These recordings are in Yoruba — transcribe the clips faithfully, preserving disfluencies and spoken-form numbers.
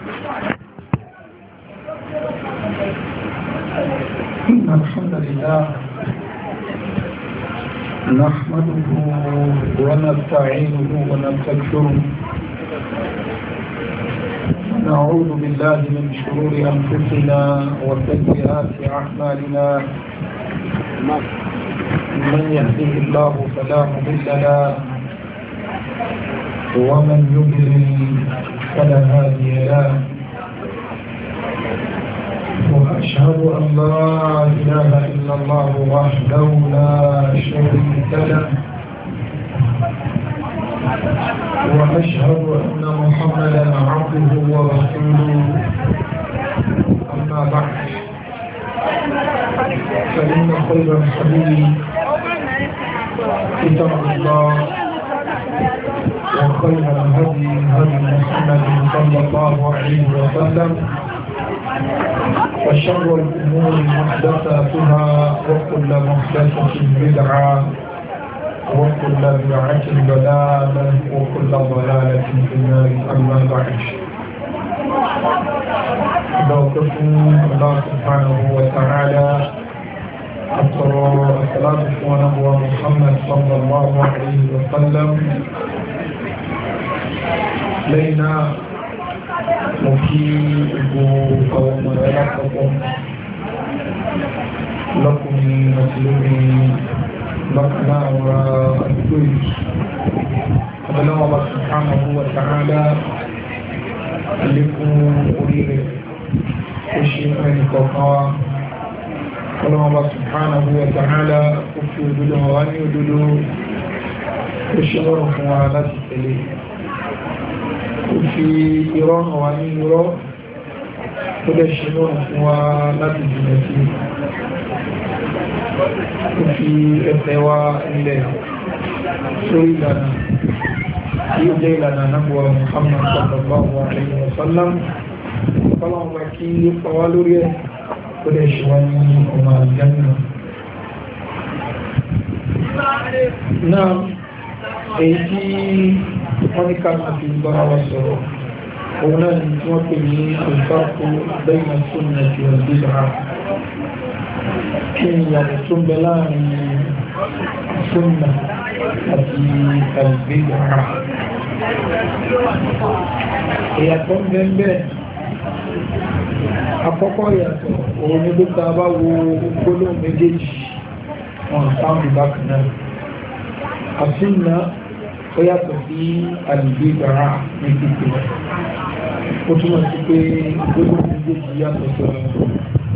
إن الحمد لله نحمده ونستعينه ونستغفره نعوذ بالله من شرور أنفسنا وسيئات أعمالنا من يهده الله فلا مضل له ومن يضلل فلا هادي له وأشهد أن لا إله إلا الله وحده لا شريك له وأشهد أن محمدا عبده ورسوله أما بعد فإن خير الحديث كتاب الله وخير الهدي هدي محمد صلى الله عليه وسلم وشر الأمور محدثاتها وكل محدثة بدعة وكل بدعة ضلالة وكل ضلالة في النار أما بعد دوقكم الله سبحانه وتعالى أطر الصلاة ونبوة محمد صلى الله عليه وسلم لينا وفي أبو ملائكة لكم مسلمين لكنا وأدوي فبلغ الله سبحانه وتعالى لكم أريد الشيء من الكفار فبلغ الله سبحانه وتعالى أفو بالغواني ودلو الشغر خوالات التليه وفي إيران واني إيران كل شنو خوالات الجنسي وفي الدواء إليه سوري لنا يجي لنا نبوة محمد صلى الله عليه وسلم فلان وكي فوالوري كل شواني وما الجنة نعم ايتي wọ́n ká máa fi bára wa sọ̀rọ̀ òun náà ni wọ́n pè ní alfarqu bayna sunnati wal bid'ah kí ni yàtọ̀ tó ń bẹ láàrin sunna àti al-bid'ah ìyàtọ̀ ń bẹ ń bẹ àkọ́kọ́ ìyàtọ̀ òun ni ló ta bá wo gbólóhùn méjèèjì wọn sáwọn ìbákan náà àsúnà ó yàtọ̀ sí àlùbídàá ní pípé ó túnmọ̀ sí pé gbogbo méjèèjì yàtọ̀ síra wọn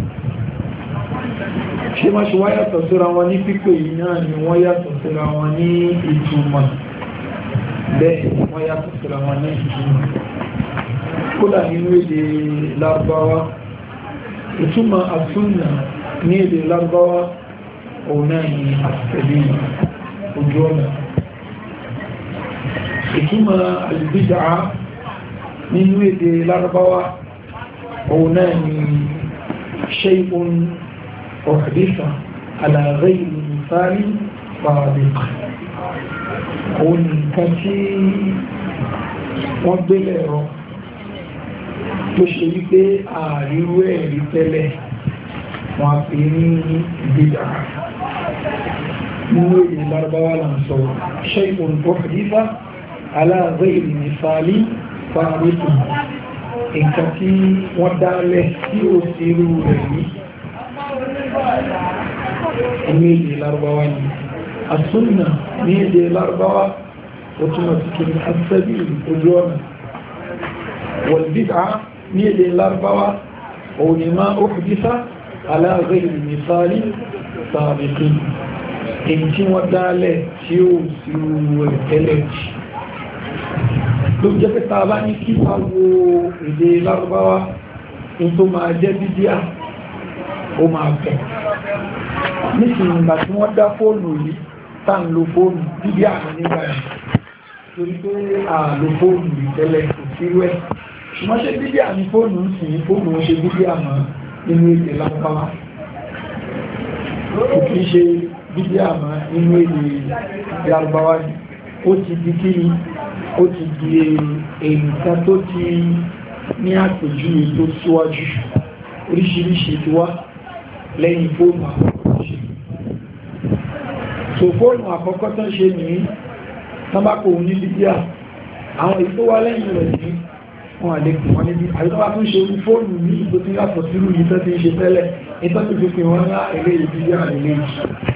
ṣe máa ṣe wá yàtọ̀ síra wọn ní pípé yìí náà ni wọ́n yàtọ̀ síra wọn ní ìtumọ̀ bẹ́ẹ̀ wọ́n yàtọ̀ síra wọn ní ìtumọ̀ kódà nínú èdè lárúbáwá ìtumọ̀ àsúnà ní èdè lárúbáwá òun náà ni àtẹ̀lé ojú ọ̀nà ìtumọ̀ albid'a nínú èdè lárúbáwá òun náà ni shay'un uhditha ala ghayri mithali sabiq òun nǹkan tí wọ́n gbélé ẹ̀rọ tó ṣe wípé ààrírú ẹ̀rí tẹ́lẹ̀ wọ́n á pè ní bid'a nínú èdè lárúbáwá là ń sọ shay'un uhditha ala ghayri misali fa'arifu nǹkan tí wọ́n dálẹ̀ tí ó sí irú rẹ̀ ní ní èdè lárúbáwá ní asúnnà ní èdè lárúbáwá ó túnmọ̀ sí kí ní as-sabil ojú ọ̀nà wal bid'ah ní èdè lárúbáwá òun ni ma uhditha ala ghayri misali sabiqin èyí tí wọ́n dálẹ̀ tí ó sí irú rẹ̀ tẹ́lẹ̀ ló jẹ́ pé ta bá ní kí a wo èdè lárúbáwá in tó máa jẹ́ bídíà ó máa pẹ̀ nísìnyí ìgbà tí wọ́n dá fóònù yìí tá ń lo fóònù bídíà nígbà yìí torí pé a lo fóònù yìí tẹ́lẹ̀ kò sí rẹ̀ ṣùgbọ́n ṣe bídíà ní fóònù ń sìn fóònù ń ṣe bídíà mọ́ nínú èdè lárúbáwá kò kí ṣe bídíà mọ́ nínú èdè lárúbáwá ó ti di kí ó ti di èyíká tó ti ní àpèjúwe tó síwájú oríṣiríṣi tí wá lẹ́yìn fóònù àkọ́kọ́ ṣe so fóònù àkọ́kọ́ tó ṣe ní tábàkò ní bíbíà àwọn èyí tó wá lẹ́yìn rẹ̀ ní wọn àlekùn wọn níbi àyíkọ́wà tó ń ṣe fóònù ní ìgbó tí yàtọ̀ sírù yìí tó ti ń ṣe tẹ́lẹ̀ ìtọ́ ti fi fi wọ́n lá ilé ìbíbíà ilé yìí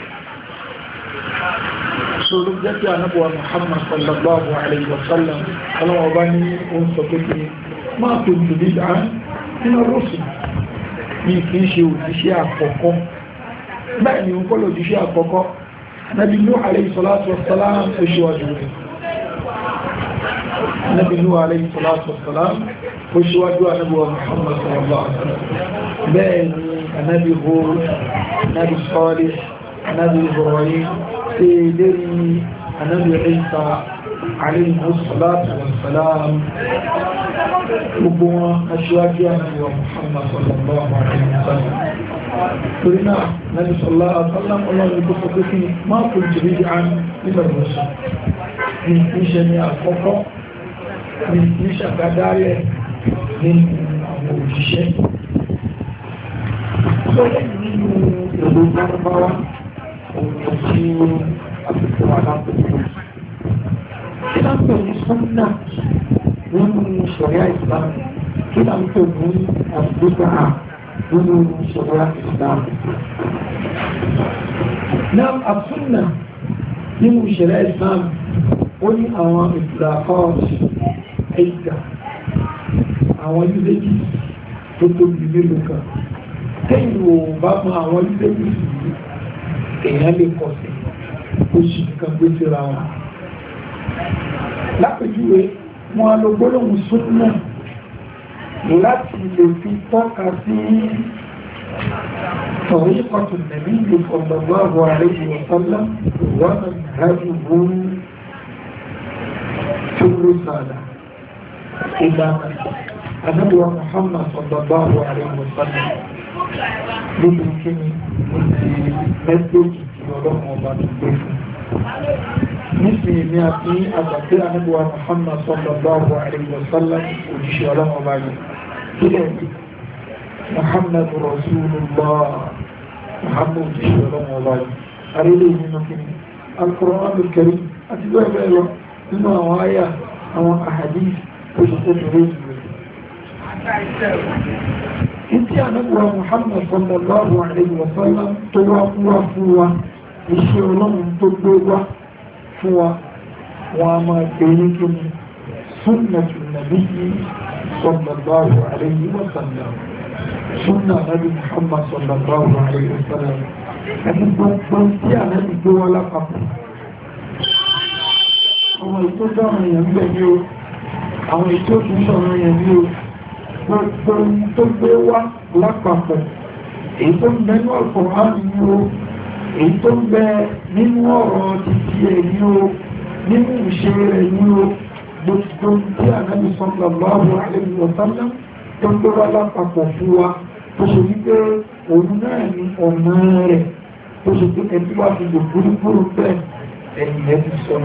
so ló jẹ́ kí anábọ̀wà Muhammad sallallahu alayhi wa sallam ọlọ́wọ́ bá ní oun sọ pé kí máa tó jù ní dáa nínú rọ́sù ní kí ń ṣe òjíṣẹ́ àkọ́kọ́ bẹ́ẹ̀ ni òun kọ́ lòjíṣẹ́ àkọ́kọ́ Nabi Nuh alayhi salatu wa salam ó ṣíwájú rẹ̀ Nabi Nuh alayhi salatu wa salam ó ṣíwájú anábọ̀wà Muhammad sallallahu alayhi wa sallam bẹ́ẹ̀ ni anábì Hud anábì Salih anábì Ibrahim سيدري النبي عيسى عليه الصلاة والسلام ربما أشواكي النبي محمد صلى الله عليه وسلم قلنا النبي صلى الله عليه وسلم الله يكفكني ما كنت بدعا من الرسل من إيشاني الفقر من إيشا كداري من أموجيشي سوى منه يدوك أربعة tí àpẹẹrẹ wà lápẹẹrẹ kí lápẹ̀ ní súnnà nínú ṣẹ̀ríà Islam kí lápẹ̀ ní àpẹẹrẹ nínú ṣẹ̀ríà Islam náà àsúnnà nínú ṣẹ̀ríà Islam ó ní àwọn ìtìláfọ́ọ̀sì ẹ̀dà àwọn yúzẹ́jì tó tóbi mélòó kan tẹ́yìn ò bá mọ àwọn yúzẹ́jì èèyàn lè kọ̀ sí oṣù kan gbé síra wọn lápèjúwe wọn a lọ gbólóhùn súnnà láti lè fi tọ́ka sí طريقة النبي صلى الله عليه وسلم ومنهجه في الرسالة إلى النبي محمد صلى الله عليه وسلم níbi kí ni níbi mẹ́sẹ̀jì tí ọlọ́run ọba ti gbé fún nísìnyí ní àti àgbàtí àníbùwà Muhammad sallallahu alaihi wa sallam òjíṣẹ́ ọlọ́run ọba yìí kílẹ̀ ní Muhammad rasulullah Muhammad òjíṣẹ́ ọlọ́run ọba yìí àrílẹ̀ nínú kí ni Al-Qur'an al-Karim àti bẹ́ẹ̀ bẹ́ẹ̀ lọ nínú àwọn àyà àwọn ahadith tó ṣe tó bẹ̀rẹ̀ ìwé Ìtí ànábùwà Muhammad sallallahu alayhi wa sallam tó wá fún wa fún wa, iṣẹ́ ọlọ́run tó gbé wá fún wa, wọn a máa gbé ní kí ni sunnatu nabiyyi sallallahu alayhi wa sallam. Sunna Nabi Muhammad sallallahu alayhi wa sallam. Ẹni gbogbo tí ànábì gbé wá lápapọ̀. Àwọn ètò dáhùn èèyàn bẹ̀ ní o, àwọn ètò kìí sọ̀rọ̀ èèyàn ní o. Gbogbo tó gbé wá lápapọ̀ èyí tó ń bẹ ní Al-Qur'an ní o èyí tó ń bẹ nínú ọ̀rọ̀ títí ẹ̀ ní o nínú ìṣe rẹ̀ ní o gbogbo tí Ànábì sallallahu alaihi wa sallam tó gbé wá lápapọ̀ fún wa tó ṣe wípé òun náà ní ọ̀nà rẹ̀ tó ṣe pé ẹbí wá fi lò gbúrúgbúrú bẹ́ẹ̀ ẹ̀yìn ẹ̀ ti sọnù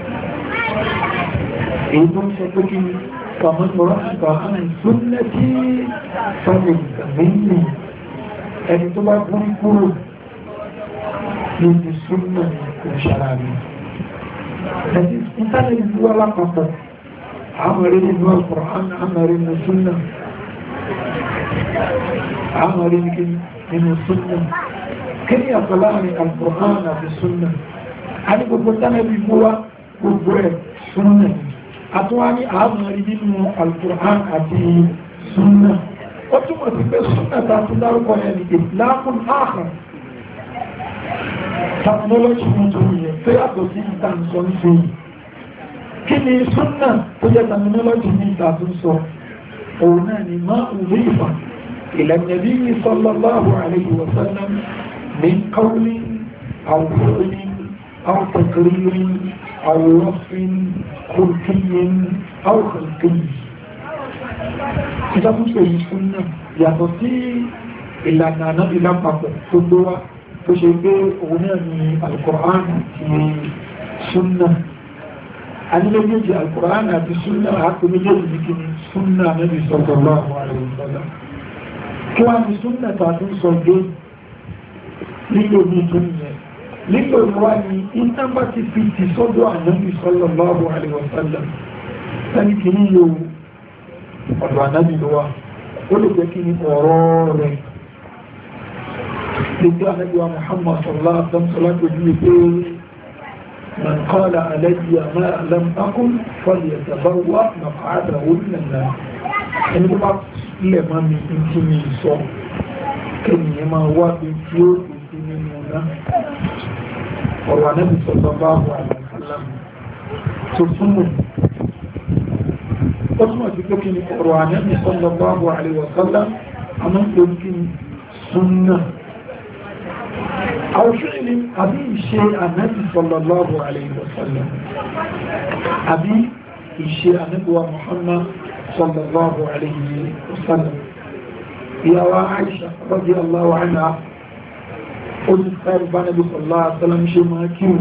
èyí tó ń sọ pé kí ni فمن رأيك عن سنتي فليس مني ẹni tó bá gúrí kúrò níbi súnnà ìṣàrà mi ẹni ìtàlẹ̀ ìlú alápapọ̀ àmàrí nínú Al-Qur'an àmàrí nínú súnnà àmàrí nínú súnnà kí ni àtàlá ní Al-Qur'an àti súnnà a ní gbogbo tánà bí mú wá gbogbo ẹ̀ súnnà àtúwá ní àmàrí nínú Al-Qur'an àti súnnà ó túnmọ̀ sí pé súnnà tàbí dárúkọ ẹni ìlàkùn ààrùn terminology mú tó yẹ tó yàtọ̀ sí ìtànsọ ní ṣe kí ni súnnà tó jẹ́ terminology ní ìtànsọ òun náà ni máa ń rí ìfà ila nabi sallallahu alayhi wa sallam min qawlin aw fi'lin aw taqririn aw wasfin khulqiyyin aw khalqiyyin ìdábùsọ̀ yìí súnnà yàtọ̀ sí ìlànà ànábì lápapọ̀ tó gbé wá tó ṣe pé òun náà ni Al-Qur'an àti súnnà a ní méjèèjì Al-Qur'an àti súnnà àti méjèèjì ní kíni súnnà Ànábì sallallahu alaihi wasallam kí wá ní súnnà tàbí sọ dé lílò ní túnmẹ̀ lílò wá ní ìtàbá ti fi ti sọ́dọ̀ Ànábì sallallahu alaihi wasallam tàbí kì ní yóò ọ̀dọ̀ Ànábì ló wá ó lè jẹ́ kí ní ọ̀rọ̀ rẹ̀ lè jẹ́ Ànábì wa Muhammad sallallahu alaihi wasallam من قال علي ما لم أقل فليتبوأ مقعده من النار ẹni tó bá lè máa mi tí mi sọ kẹ́nìyàn máa wá bí tí ó kù sí nínú náà ọ̀rọ̀ Ànábì sallallahu alaihi wasallam tó súnmọ̀ ó túnmọ̀ sí pé kí ni ọ̀rọ̀ Ànábì sallallahu alaihi wasallam a máa ń pè kí ni súnnà أو فعل أبي شيء النبي صلى الله عليه وسلم أبي شيء النبي محمد صلى الله عليه وسلم يا عائشة رضي الله عنها قلت خير النبي صلى الله عليه وسلم شيء ما كيو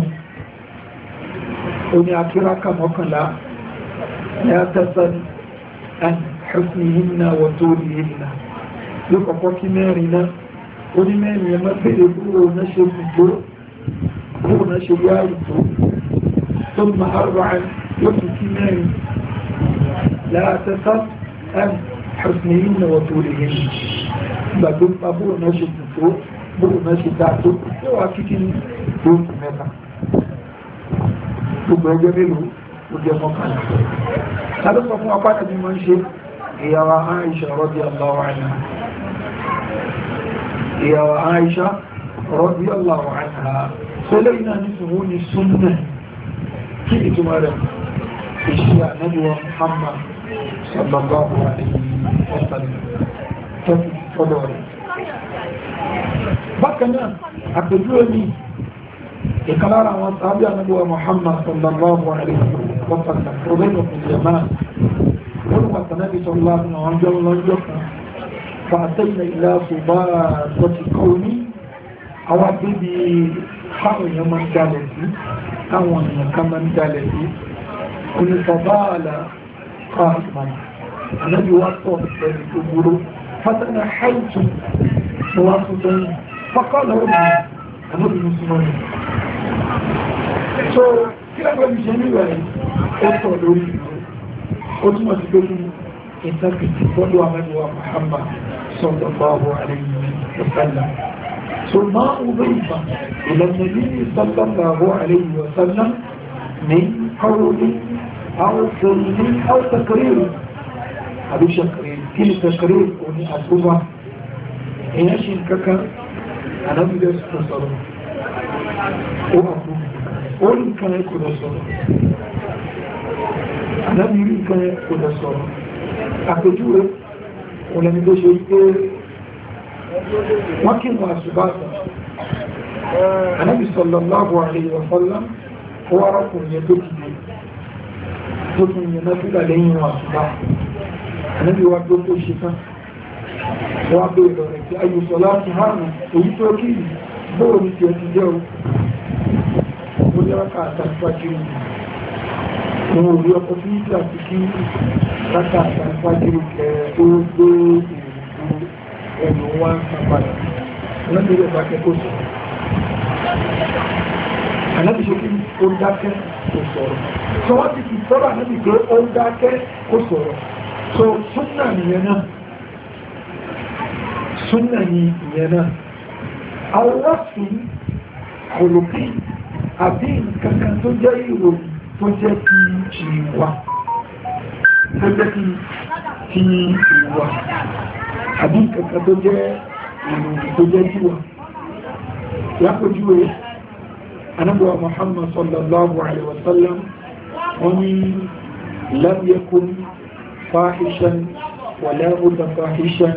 قلت أكراك مقلا لا تسل عن حسنهن وطولهن لقد مارنا onímẹ́rin ẹmọ́ bèèrè búrò náà ṣe gbogbo búrò náà ṣe yá ìtò tó ma arba'in yóò fi kí mẹ́rin láàtẹ́ta ẹn ṣùsùnìyàn na wàtò lè yẹn gbàgbé pa búrò náà ṣe gbogbo búrò náà ṣe dáàtò yóò wá kíkí ní lóòtù mẹ́ta gbogbo ẹgbẹ́ mélòó ó jẹ́ mọ́kànlá tàbí sọ fún apá tàbí mọ́ ń ṣe ìyàwó Aisha radiyallahu anha ìyàwó Aisha radiyallahu anha sọlẹ̀ iná ní ṣùgbọ́n ní súnnà kí ìtumọ̀ rẹ̀ ìṣẹ́ Ànábì wa Muhammad sallallahu alaihi wasallam tó fi fọ́dọ̀ rẹ̀ bákanáà àpèjúwe ní ìkàlára àwọn tàbí Ànábì wa Muhammad sallallahu alaihi wasallam tó bẹ́ẹ̀ lọ́pọ̀ jẹ́máà wọ́n wà tànábì sallallahu alaihi wasallam فأتينا إلى صباطة قوم أو بيبي حاول يمن دالتي أو كمن دالتي كل فضالة قائما أنا بواسطة الأمور فتنحيت بواسطة فقال ربي أنا بمسلمين so kí lẹ́gbẹ̀ẹ́ bí ṣe níwẹ̀ ó sọ lórí ó túnmọ̀ sí pé kí ìtàkìtì tọ́lú àmẹ́lúwà Muhammad sallallahu alayhi wa sallam so ma ubifa ila nabi sallallahu alayhi wa sallam min qawli aw fi'li aw takrir àbí shakrir kí ni takrir ó ní àtúbà èyàn ṣe kankan anábìlẹ̀ sọ̀rọ̀ ó àtúbà ó ní kan ẹkùn lọ sọ̀rọ̀ anábìlẹ̀ kan ẹkùn lọ sọ̀rọ̀ àpèjúwe olẹ́ni tó ṣe pé wọ́n kí wọ́n àṣùbáta Ànábì sallallahu alaihi wa sallam ó wá rọ́kùnrin yẹn tó kìí tó tún yẹn náà fílà lẹ́yìn wọn àṣùbá Ànábì wá tó tó ṣe tán wọ́n bèèrè lọ rẹ̀ tí ayò sọ láti hàn èyí tó kí bóò ní ti ẹ ti jẹ́ ó lẹ́rọ̀ká àtàkùwájú wọn ò rí ọkọ̀ tí ìjà ti kí látà àtàkùwájú kẹ tó gbé ìrìnkú ẹnu wá ń sàpadà wọ́n lè rẹ̀ dákẹ́ kó sọ alábìṣẹ́ kí ó dákẹ́ kó sọ̀rọ̀ so wọ́n ti fi sọ́rọ̀ ànábì pé ó dákẹ́ kó sọ̀rọ̀ so súnnà nìyẹn náà súnnà ní ìyẹn náà àwọn sí kòlòpí àbí nǹkankan tó jẹ́ ìròyìn tó jẹ́ ti ìwà tó jẹ́ ti ìwà àbí nǹkankan tó jẹ́ ìròyìn tó jẹ́ ìwà lápòjúwé anábọ̀wà Muhammad sallallahu alaihi wasallam wọ́n ni lam yakun fahishan wala mutafahishan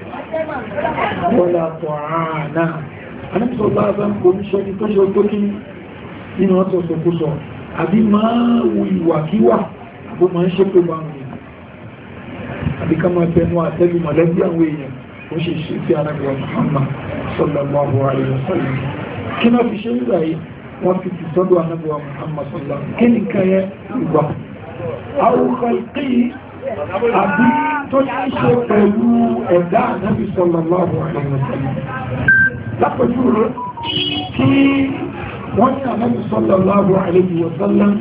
wala ta'ana anábọ̀wà sallallahu alaihi kò ní ṣe ní tó ṣe tó kí nínú ọ̀tọ̀ sọ̀kúsọ̀ àbí máa wù ìwàkíwà àbó máa ń ṣe pé bá wọn àbí ká máa bẹnu àtẹ́lù mọ̀lẹ́bí àwọn èèyàn ó ṣe ṣe sí anábọ̀wà Muhammad sallallahu alaihi wasallam kí náà fi ṣe nígbà yìí wọ́n fi ti sọ́dọ̀ anábọ̀wà Muhammad sallallahu kí ní kan yẹ ìgbà àwòkọ̀ ìpí àbí tó ní ṣe pẹ̀lú ẹ̀dá Ànábì sallallahu alaihi wasallam. Lápẹjú rẹ̀ kí wọ́n ní Ànábì sallallahu alaihi wasallam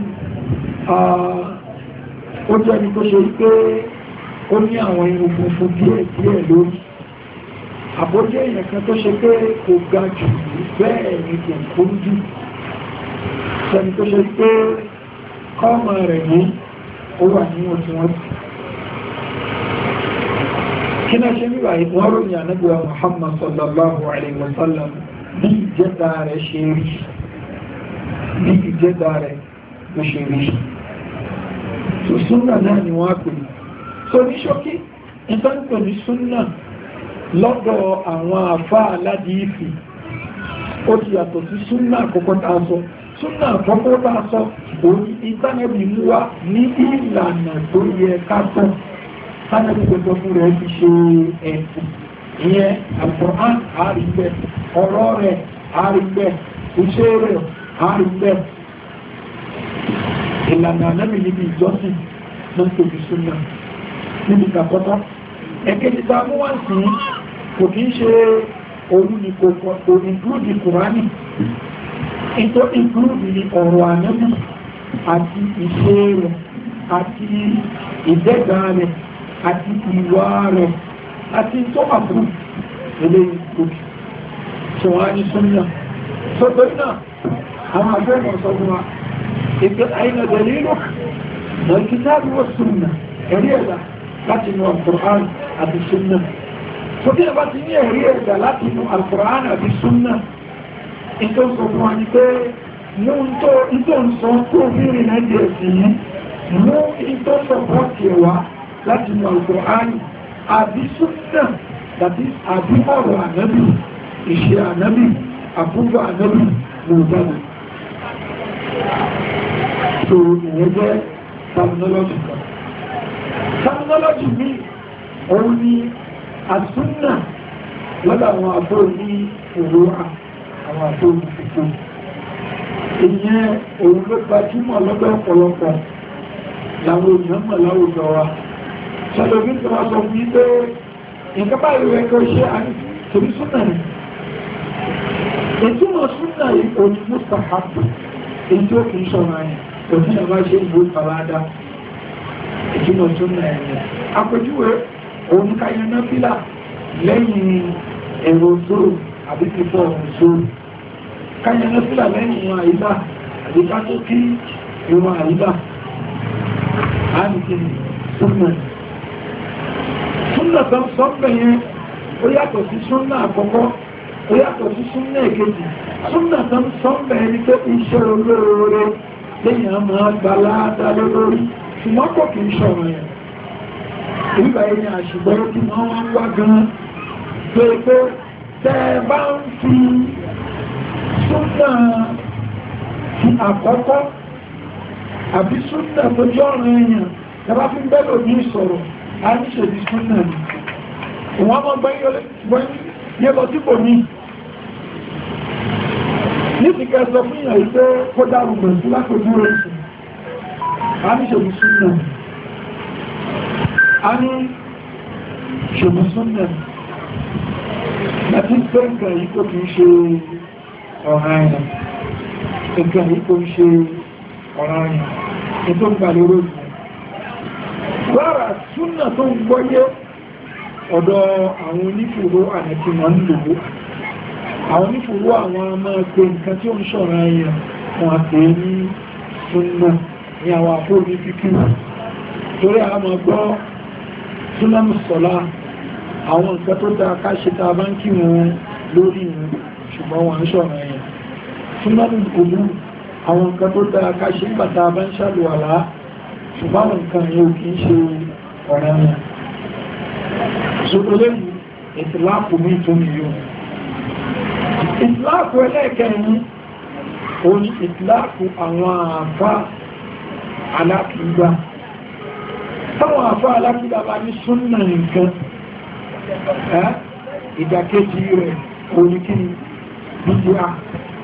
ó jẹ́ ní tó ṣe pé ó ní àwọn irun funfun díẹ̀ díẹ̀ lórí. Àbójẹ́ èèyàn kan tó ṣe pé kò ga jù bẹ́ẹ̀ ni kò kún jù. Ṣẹ́ni tó ṣe pé kọ́mọ rẹ̀ ní ó wà ní òtúnwọ́sí. Kí náà ṣe nígbà ìwọ́n ròyìn Ànábì wa Muhammad sallallahu alaihi wasallam bí ìjẹ́dá rẹ̀ ṣe rí. Bí ìjẹ́dá rẹ̀ ló ṣe rí. So súnnà náà ni wọ́n á pè. So ní ṣókí, ìtànkọ̀ ní súnnà lọ́dọ̀ àwọn àfá aládìífì ó ti yàtọ̀ sí súnnà àkọ́kọ́ tá a sọ. Súnnà àkọ́kọ́ tá a sọ òní ìtànẹ́bì mú wá ní ìlànà tó yẹ kápọ̀ tánẹ́bì pẹ̀tọ́ fún rẹ̀ ti ṣe ẹ̀sìn ìyẹn Al-Qur'an àrígbẹ̀ ọ̀rọ̀ rẹ̀ àrígbẹ̀ iṣẹ́ rẹ̀ àrígbẹ̀ ìlànà ànábì níbi ìjọsìn ló ń tóbi súnnà níbi kàkọ́tọ́. Ẹ̀kejì tá a mú wá sí kò kí ń ṣe olú ní kò include Kùránì, ìtò include ní ọ̀rọ̀ ànábì àti ìṣe rẹ̀ àti ìdẹ́gbà rẹ̀ àti ìwà rẹ̀ àti tó àbúrú ilé ìgbòkì tí wọ́n á ní súnnà. Sọ́tọ̀ náà àwọn àgbẹ̀mọ̀ sọ fún wa ìpé àìnà dalilu wal kitabi was súnnà ẹ̀rí ẹ̀dà láti inú Al-Qur'an àti súnnà. Tó bí ẹbá ti ní ẹ̀rí ẹ̀dà láti inú Al-Qur'an àti súnnà ìtò sọ fún wa ní pé mú ìtò ń sọ tó mìírin náà jẹ́ sí yìí mú ìtò sọ pọ̀ tí ẹwà láti inú Al-Qur'an àbí súnnà tàbí àbí ọ̀rọ̀ ànábì ìṣe ànábì àkúgbà ànábì lòdánà. So ìyẹn jẹ́ terminology kan. Terminology ní òun ni àsúnnà lọ́dọ̀ àwọn àbọ̀ ní òwúrà àwọn àbọ̀ ní fífò. Ìyẹn òun ló gbajúmọ̀ lọ́dọ̀ ọ̀pọ̀lọpọ̀ làwọn èèyàn mọ̀ láwùjọ wa. Ṣàlọ́bí tí wọ́n sọ fún pé nǹkan báyìí rẹ̀ kò ṣe àní torí súnnà ni. Ìtumọ̀ súnnà yìí òní mustahab èyí tí ó kìí ṣọ́ra yẹn òní ẹ̀bá ṣe ìbò ìfàládá ìtumọ̀ súnnà ẹ̀yẹn. Àpèjúwe òun káyẹ náà fílà lẹ́yìn ẹ̀rọ zoro àbí fífọ́ ọ̀rọ̀ zoro. Káyẹ náà fílà lẹ́yìn ìwọ̀n àyílà àbí ká tó kí ìwọ̀n àyílà. A ní kí ni súnnà. Súnnà tán sọ́pẹ̀ yẹn ó yàtọ̀ sí súnnà àkọ́kọ́, ó yàtọ̀ sí súnnà èkejì. Súnnà tán sọ́pẹ̀ ẹni pé iṣẹ́ olóore lẹ́yìn àmà gbaládá lórí ṣùgbọ́n kò kìí ṣọ̀rọ̀ yẹn. Ìgbà ẹni àṣìgbọ́rọ̀ tí wọ́n wá ń wá gan-an pé pé tẹ́ bá ń fi súnnà ti àkọ́kọ́ àbí súnnà tó jẹ́ ọ̀rọ̀ èèyàn tẹ́bá fi bẹ́lò ní ìsọ̀rọ̀ a ní ṣe di súnnà ní wọ́n mọ́ gbẹ́yẹ́ lọ tí kò ní ní ti kẹ́ sọ fún ìyàn ìpé kó dárù pẹ̀lú lápẹ̀lú rẹ̀ sí a ní ṣe di súnnà a ní ṣe di súnnà láti pẹ́ nǹkan yìí kò kìí ṣe ọ̀rọ̀ ẹ̀yàn nǹkan yìí kò ṣe ọ̀rọ̀ ẹ̀yàn ètò ìgbàlérò yìí lára súnnà tó ń gbọ́yé ọ̀dọ̀ àwọn onífòró àti wọn ń lòó àwọn onífòró àwọn ọmọ ẹgbẹ́ nǹkan tí ó ń ṣọ̀rọ̀ ẹ̀yà wọn àti ní súnnà ní àwọn àpò ní fíkí torí àwọn ọgbọ́ súnnà mùsọ̀lá àwọn nǹkan tó dá káṣe tá a bá ń kí wọn lórí wọn ṣùgbọ́n wọn ń ṣọ̀rọ̀ ẹ̀yà súnnà mùsọ̀lá àwọn nǹkan tó dá káṣe ń bàtà bá ń ṣàlùwàlá ṣùgbọ́n nǹkan yóò kìí ṣe ọ̀rọ̀ ẹ̀yà ṣùgbọ́n lẹ́yìn ìtìláàpù mí tó ní yóò ìtìláàpù ẹlẹ́ẹ̀kẹ́rin o ní ìtìláàpù àwọn àfá alákìígbà táwọn àfá alákìígbà bá ní súnnà nǹkan ìdàkejì rẹ̀ o ní kí bídíà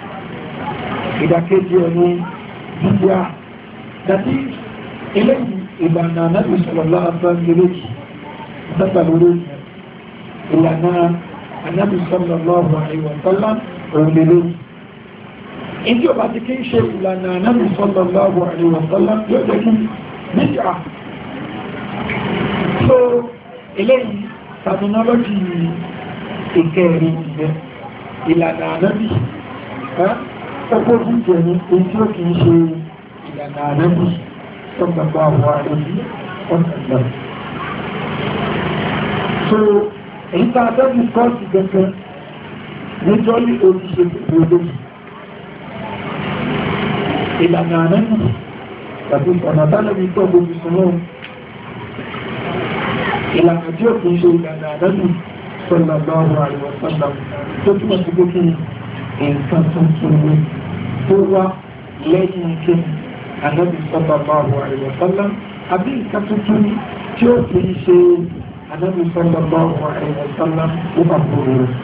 ìdàkejì rẹ̀ ní bídíà dàbí eléyìí ìlànà Ànábì sallallahu alaihi wasallam lórí dábà lórí ìlànà Ànábì sallallahu alaihi wasallam lórí ìdí ọba ti kí ń ṣe ìlànà Ànábì sallallahu alaihi wasallam yóò jẹ́ kí bídíà. So eléyìí terminology ìkẹrin ìgbẹ́ ìlànà Ànábì ọkọ̀ jíjẹ ní ojú ó kìí ṣe ìlànà Ànábì sallallahu alaihi wasallam. So èyí tá a tẹ́bí kọ́ọ̀sì gẹ́gẹ́ níjọ́ ní oríṣẹ́ gbogbo ìlànà Ànábì tàbí ọ̀nà tánàbí tó gbogbo sọ́lọ́ ìlànà tí ó kìí ṣe ìlànà Ànábì sallallahu alaihi wasallam tó túnmọ̀ sí gbogbo nǹkan tuntun ní tó wá lẹ́yìn kí Ànábì sallallahu alaihi wasallam àbí nǹkan tuntun tí ó kìí ṣe Ànábì sallallahu alaihi wasallam ó bá kúrò rẹ̀.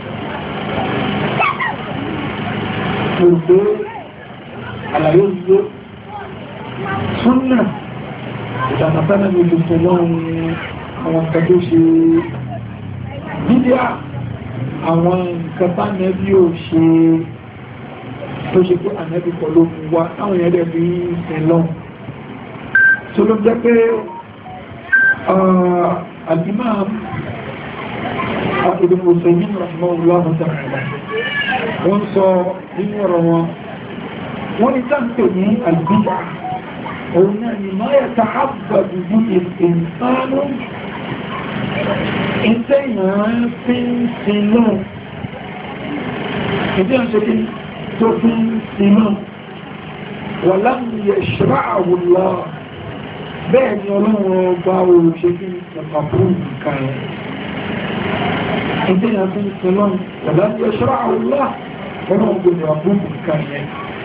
Gbogbo àlàyé ìlú súnnà ìdànà tánàbí olùsọ lọ́rùn àwọn nǹkan tó ṣe bídíà àwọn nǹkan tánàbí ò ṣe tó ṣe pé Ànábì kọ́ ló mú wá táwọn èèyàn dẹ̀ bí ẹ̀lọ́n tó ló jẹ́ pé al-Imam Ibn Uthaymeen rahimahullah ta'ala wọ́n sọ nínú ọ̀rọ̀ wọn wọ́n ni táǹkì ní al-bid'a òun náà ni ma yata'abbadu bihi al-insanu ìtẹ́ ìyàn fi ń sin náà ìdí àṣẹ kí tó fi ń sin náà wa lam yashra'hu Allah bẹ́ẹ̀ ni ọlọ́run ọba òṣè kí ọ̀pá fún nǹkan ẹ̀ ìdí ìyàn fi ń sin náà wa lam yashra'hu Allah ọlọ́run gbogbo fún nǹkan ẹ̀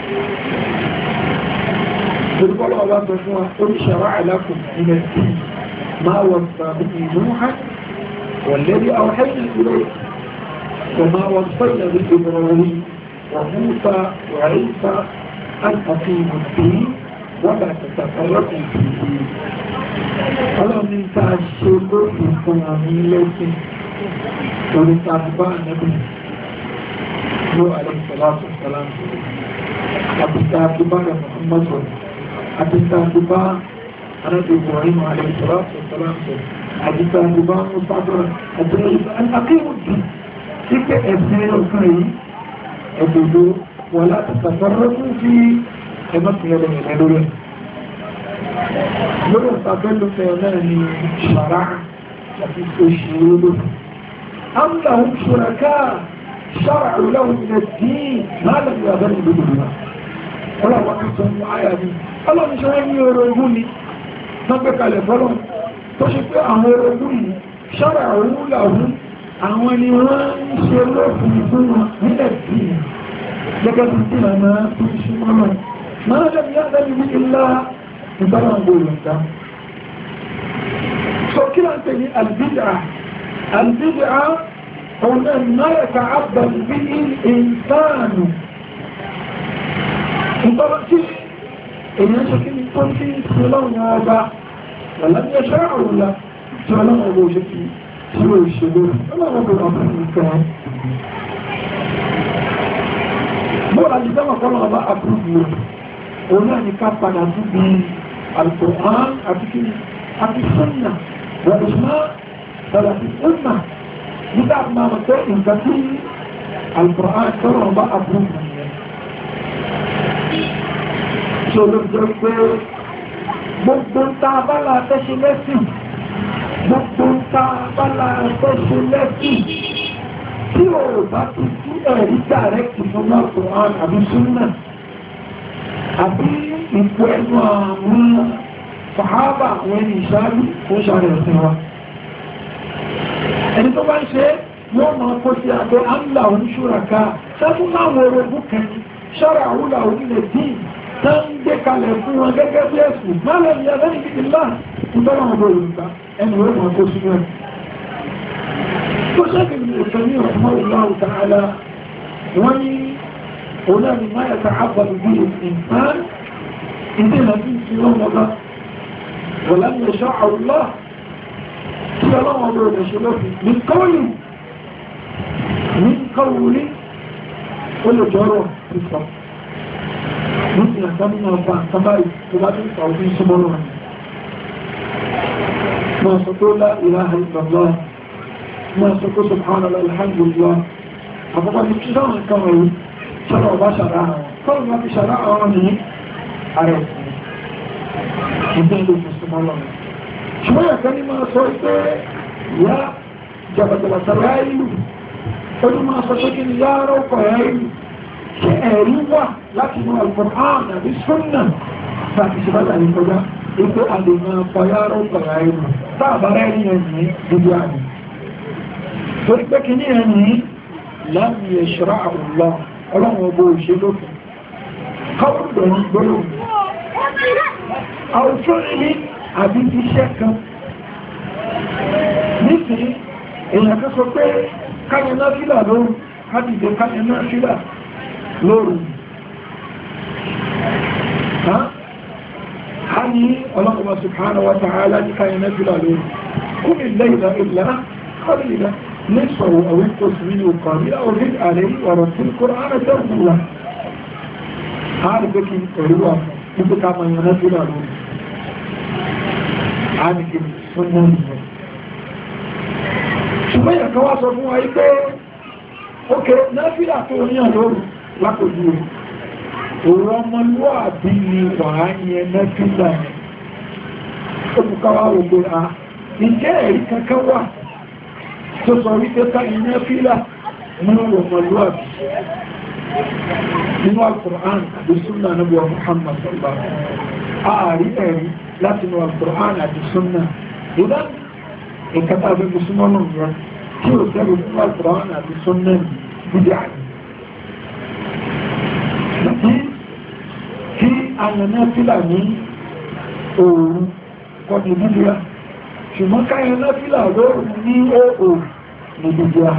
Olùkọ́lọ́ ọba sọ fún wa, oríṣàrá lakum min ad-din ma wassa bihi Nuhan والذي أوحينا إليك وما وصينا بإبراهيم وموسى وعيسى أن أقيموا الدين ولا تتفرقوا فيه. Ọlọ́run ní ta ṣe lórí fún àmì lẹ́sìn orí tàbíbá nẹ́bí ló àlẹ́sọ̀látọ̀ sàlámù àti tàbíbá rẹ̀ Muhammadu àti tàbíbá anábì Ibrahim àlẹ́sọ̀látọ̀ sàlámù àti tàbíbá mọ́sádọ́rọ̀ àti akéwòdì tí pé ẹ̀sìn ọ̀kan yìí ẹ̀dọ̀dọ̀ wà láti tàbárọ̀ fún fi ẹmọ́sìnlẹ̀ lórí lórí ọ̀sàfẹ́lùfẹ́ náà ni ṣàrá àti òṣèré lórí am lahum shuraka shara'u lahum min ad-din ma lam ya'zan bihi Allah ọlọ́wọ́ ti sọ mú àyà ní ọlọ́run ṣe wọ́n ní orogún ni lọ́gbẹ́kalẹ̀ fọ́lọ́ tó ṣe pé àwọn orogún yìí shara'u lahum àwọn ni wọ́n ń ṣe lófin fún wọn nílẹ̀ bí gẹ́gẹ́ bí tí àmà tó ṣúmọ́ náà máa lẹ́bí ya'zan bihi Allah ìbára gbòòrò ìdá so kí là ń pè ní al-bid'ah al-bid'ah ọ̀nà ma yata'abbadu bihi al-insanu ìtọ́lọ́ tí èyàn ṣe kí ní tó tí sí ọlọ́run ọba wàlábí ẹṣẹ́ àwòlá tí ọlọ́run ọba òṣè kí tí ó ṣe lórí ọlọ́run ọba ọba nìkan bọ́ọ̀lá ti dámà fọ́lọ́ ọba àbúrú òun náà ní ká padà tún bí Al-Qur'an àti kí àti sunna wà ìṣmá tàbí àti sunna nígbà máa mọ̀ pé nǹkan tí Al-Qur'an tọ́rọ ọba àbúrú tí ó ló jẹ́ pé gbogbo ta bálá tẹ́ṣe lẹ́sìn gbogbo ta bálá tẹ́ṣe lẹ́sìn tí ó bá ti sí ẹ̀rí dàrẹ́kì fún Al-Qur'an àbí súnnà àbí ipò ẹnu àwọn sàhábà àwọn ẹni ìṣáájú fún ṣàrẹ̀ ẹ̀sìn wa ẹni tó bá ń ṣe yóò máa kó sí abẹ́ àmìlà oníṣúraka sẹ́fún láwọn orogún kan ṣára àwúlà onílẹ̀ dín tán gbé kalẹ̀ fún wọn gẹ́gẹ́ bí ẹ̀sùn mọ́lẹ̀ ní ẹlẹ́ni bí ìlà ìtọ́lá ọmọ Yorùbá ẹni wọ́n máa kó sínú ẹ̀ tó ṣẹ́kì ní òṣèlú ní ọ̀pọ̀ ìlà ta'ala wọ́n ní òun náà ni máa yàtà àbàlù bí ìsìn ìdí ìlàbí ìsìn ọmọba ولم يشرع الله كلا الله أمره لشلوفي من قول من قول كل جاره في الصف مثل كمنا وفان كمائي تبادل تعوذين سبحانه ما سقول لا إله إلا الله ما سقول سبحان الله الحمد لله أبقى نكشان كمائي شرع بشرع كل ما بشرع عني عرف يدل في سبحانه شوية كلمة صوتة يا جبت السرائيل قل ما صدقين يا روح يا شعرية لكن القرآن بالسنة فاكسبت عن القرآن يقول أدنا فيا روح يا تابرين يعني بدياني فرقكني يعني لم يشرع الله الله أبو شلوك قول بلو أو فعل عبيد الشكا مثل إنك سوف كان نافلة لون حديث كان نافلة لون ها حني الله سبحانه وتعالى كان نافلة لون قم الليل إلا قليلا نصفه أو انقص منه قليلا أو زد عليه ورتل القرآن ترتيلا هذا بكي رواه يبقى كما ينافلة لون عن السنة ṣùgbọ́n ìyàkan wá sọ fún wa yí pé ókè náfílà tó ní àlóòrùn lápòjú rẹ̀ òun ọmọlúwàbí ni wà á yẹn náfílà yẹn olùkọ́wà ògbò à ìjẹ́ ẹ̀rí kankan wà tó sọ wípé káyẹ náfílà nínú ọmọlúwàbí nínú Al-Qur'an àti súnnà Ànábì Muhammad sallallahu alaihi wasallam ààrí ẹ̀rí láti nínú Al-Qur'an àti súnnà ìdán ìkàtà àbẹ́ musulmọ́nà rẹ̀ tí ó tẹ́lù fún Al-Qur'an àti súnnà bídí àní láti kí àyànná fílà ní òòrùn kọ́ni bídí à ṣùgbọ́n káyànná fílà lóòrùn ní òòrùn ní bídí à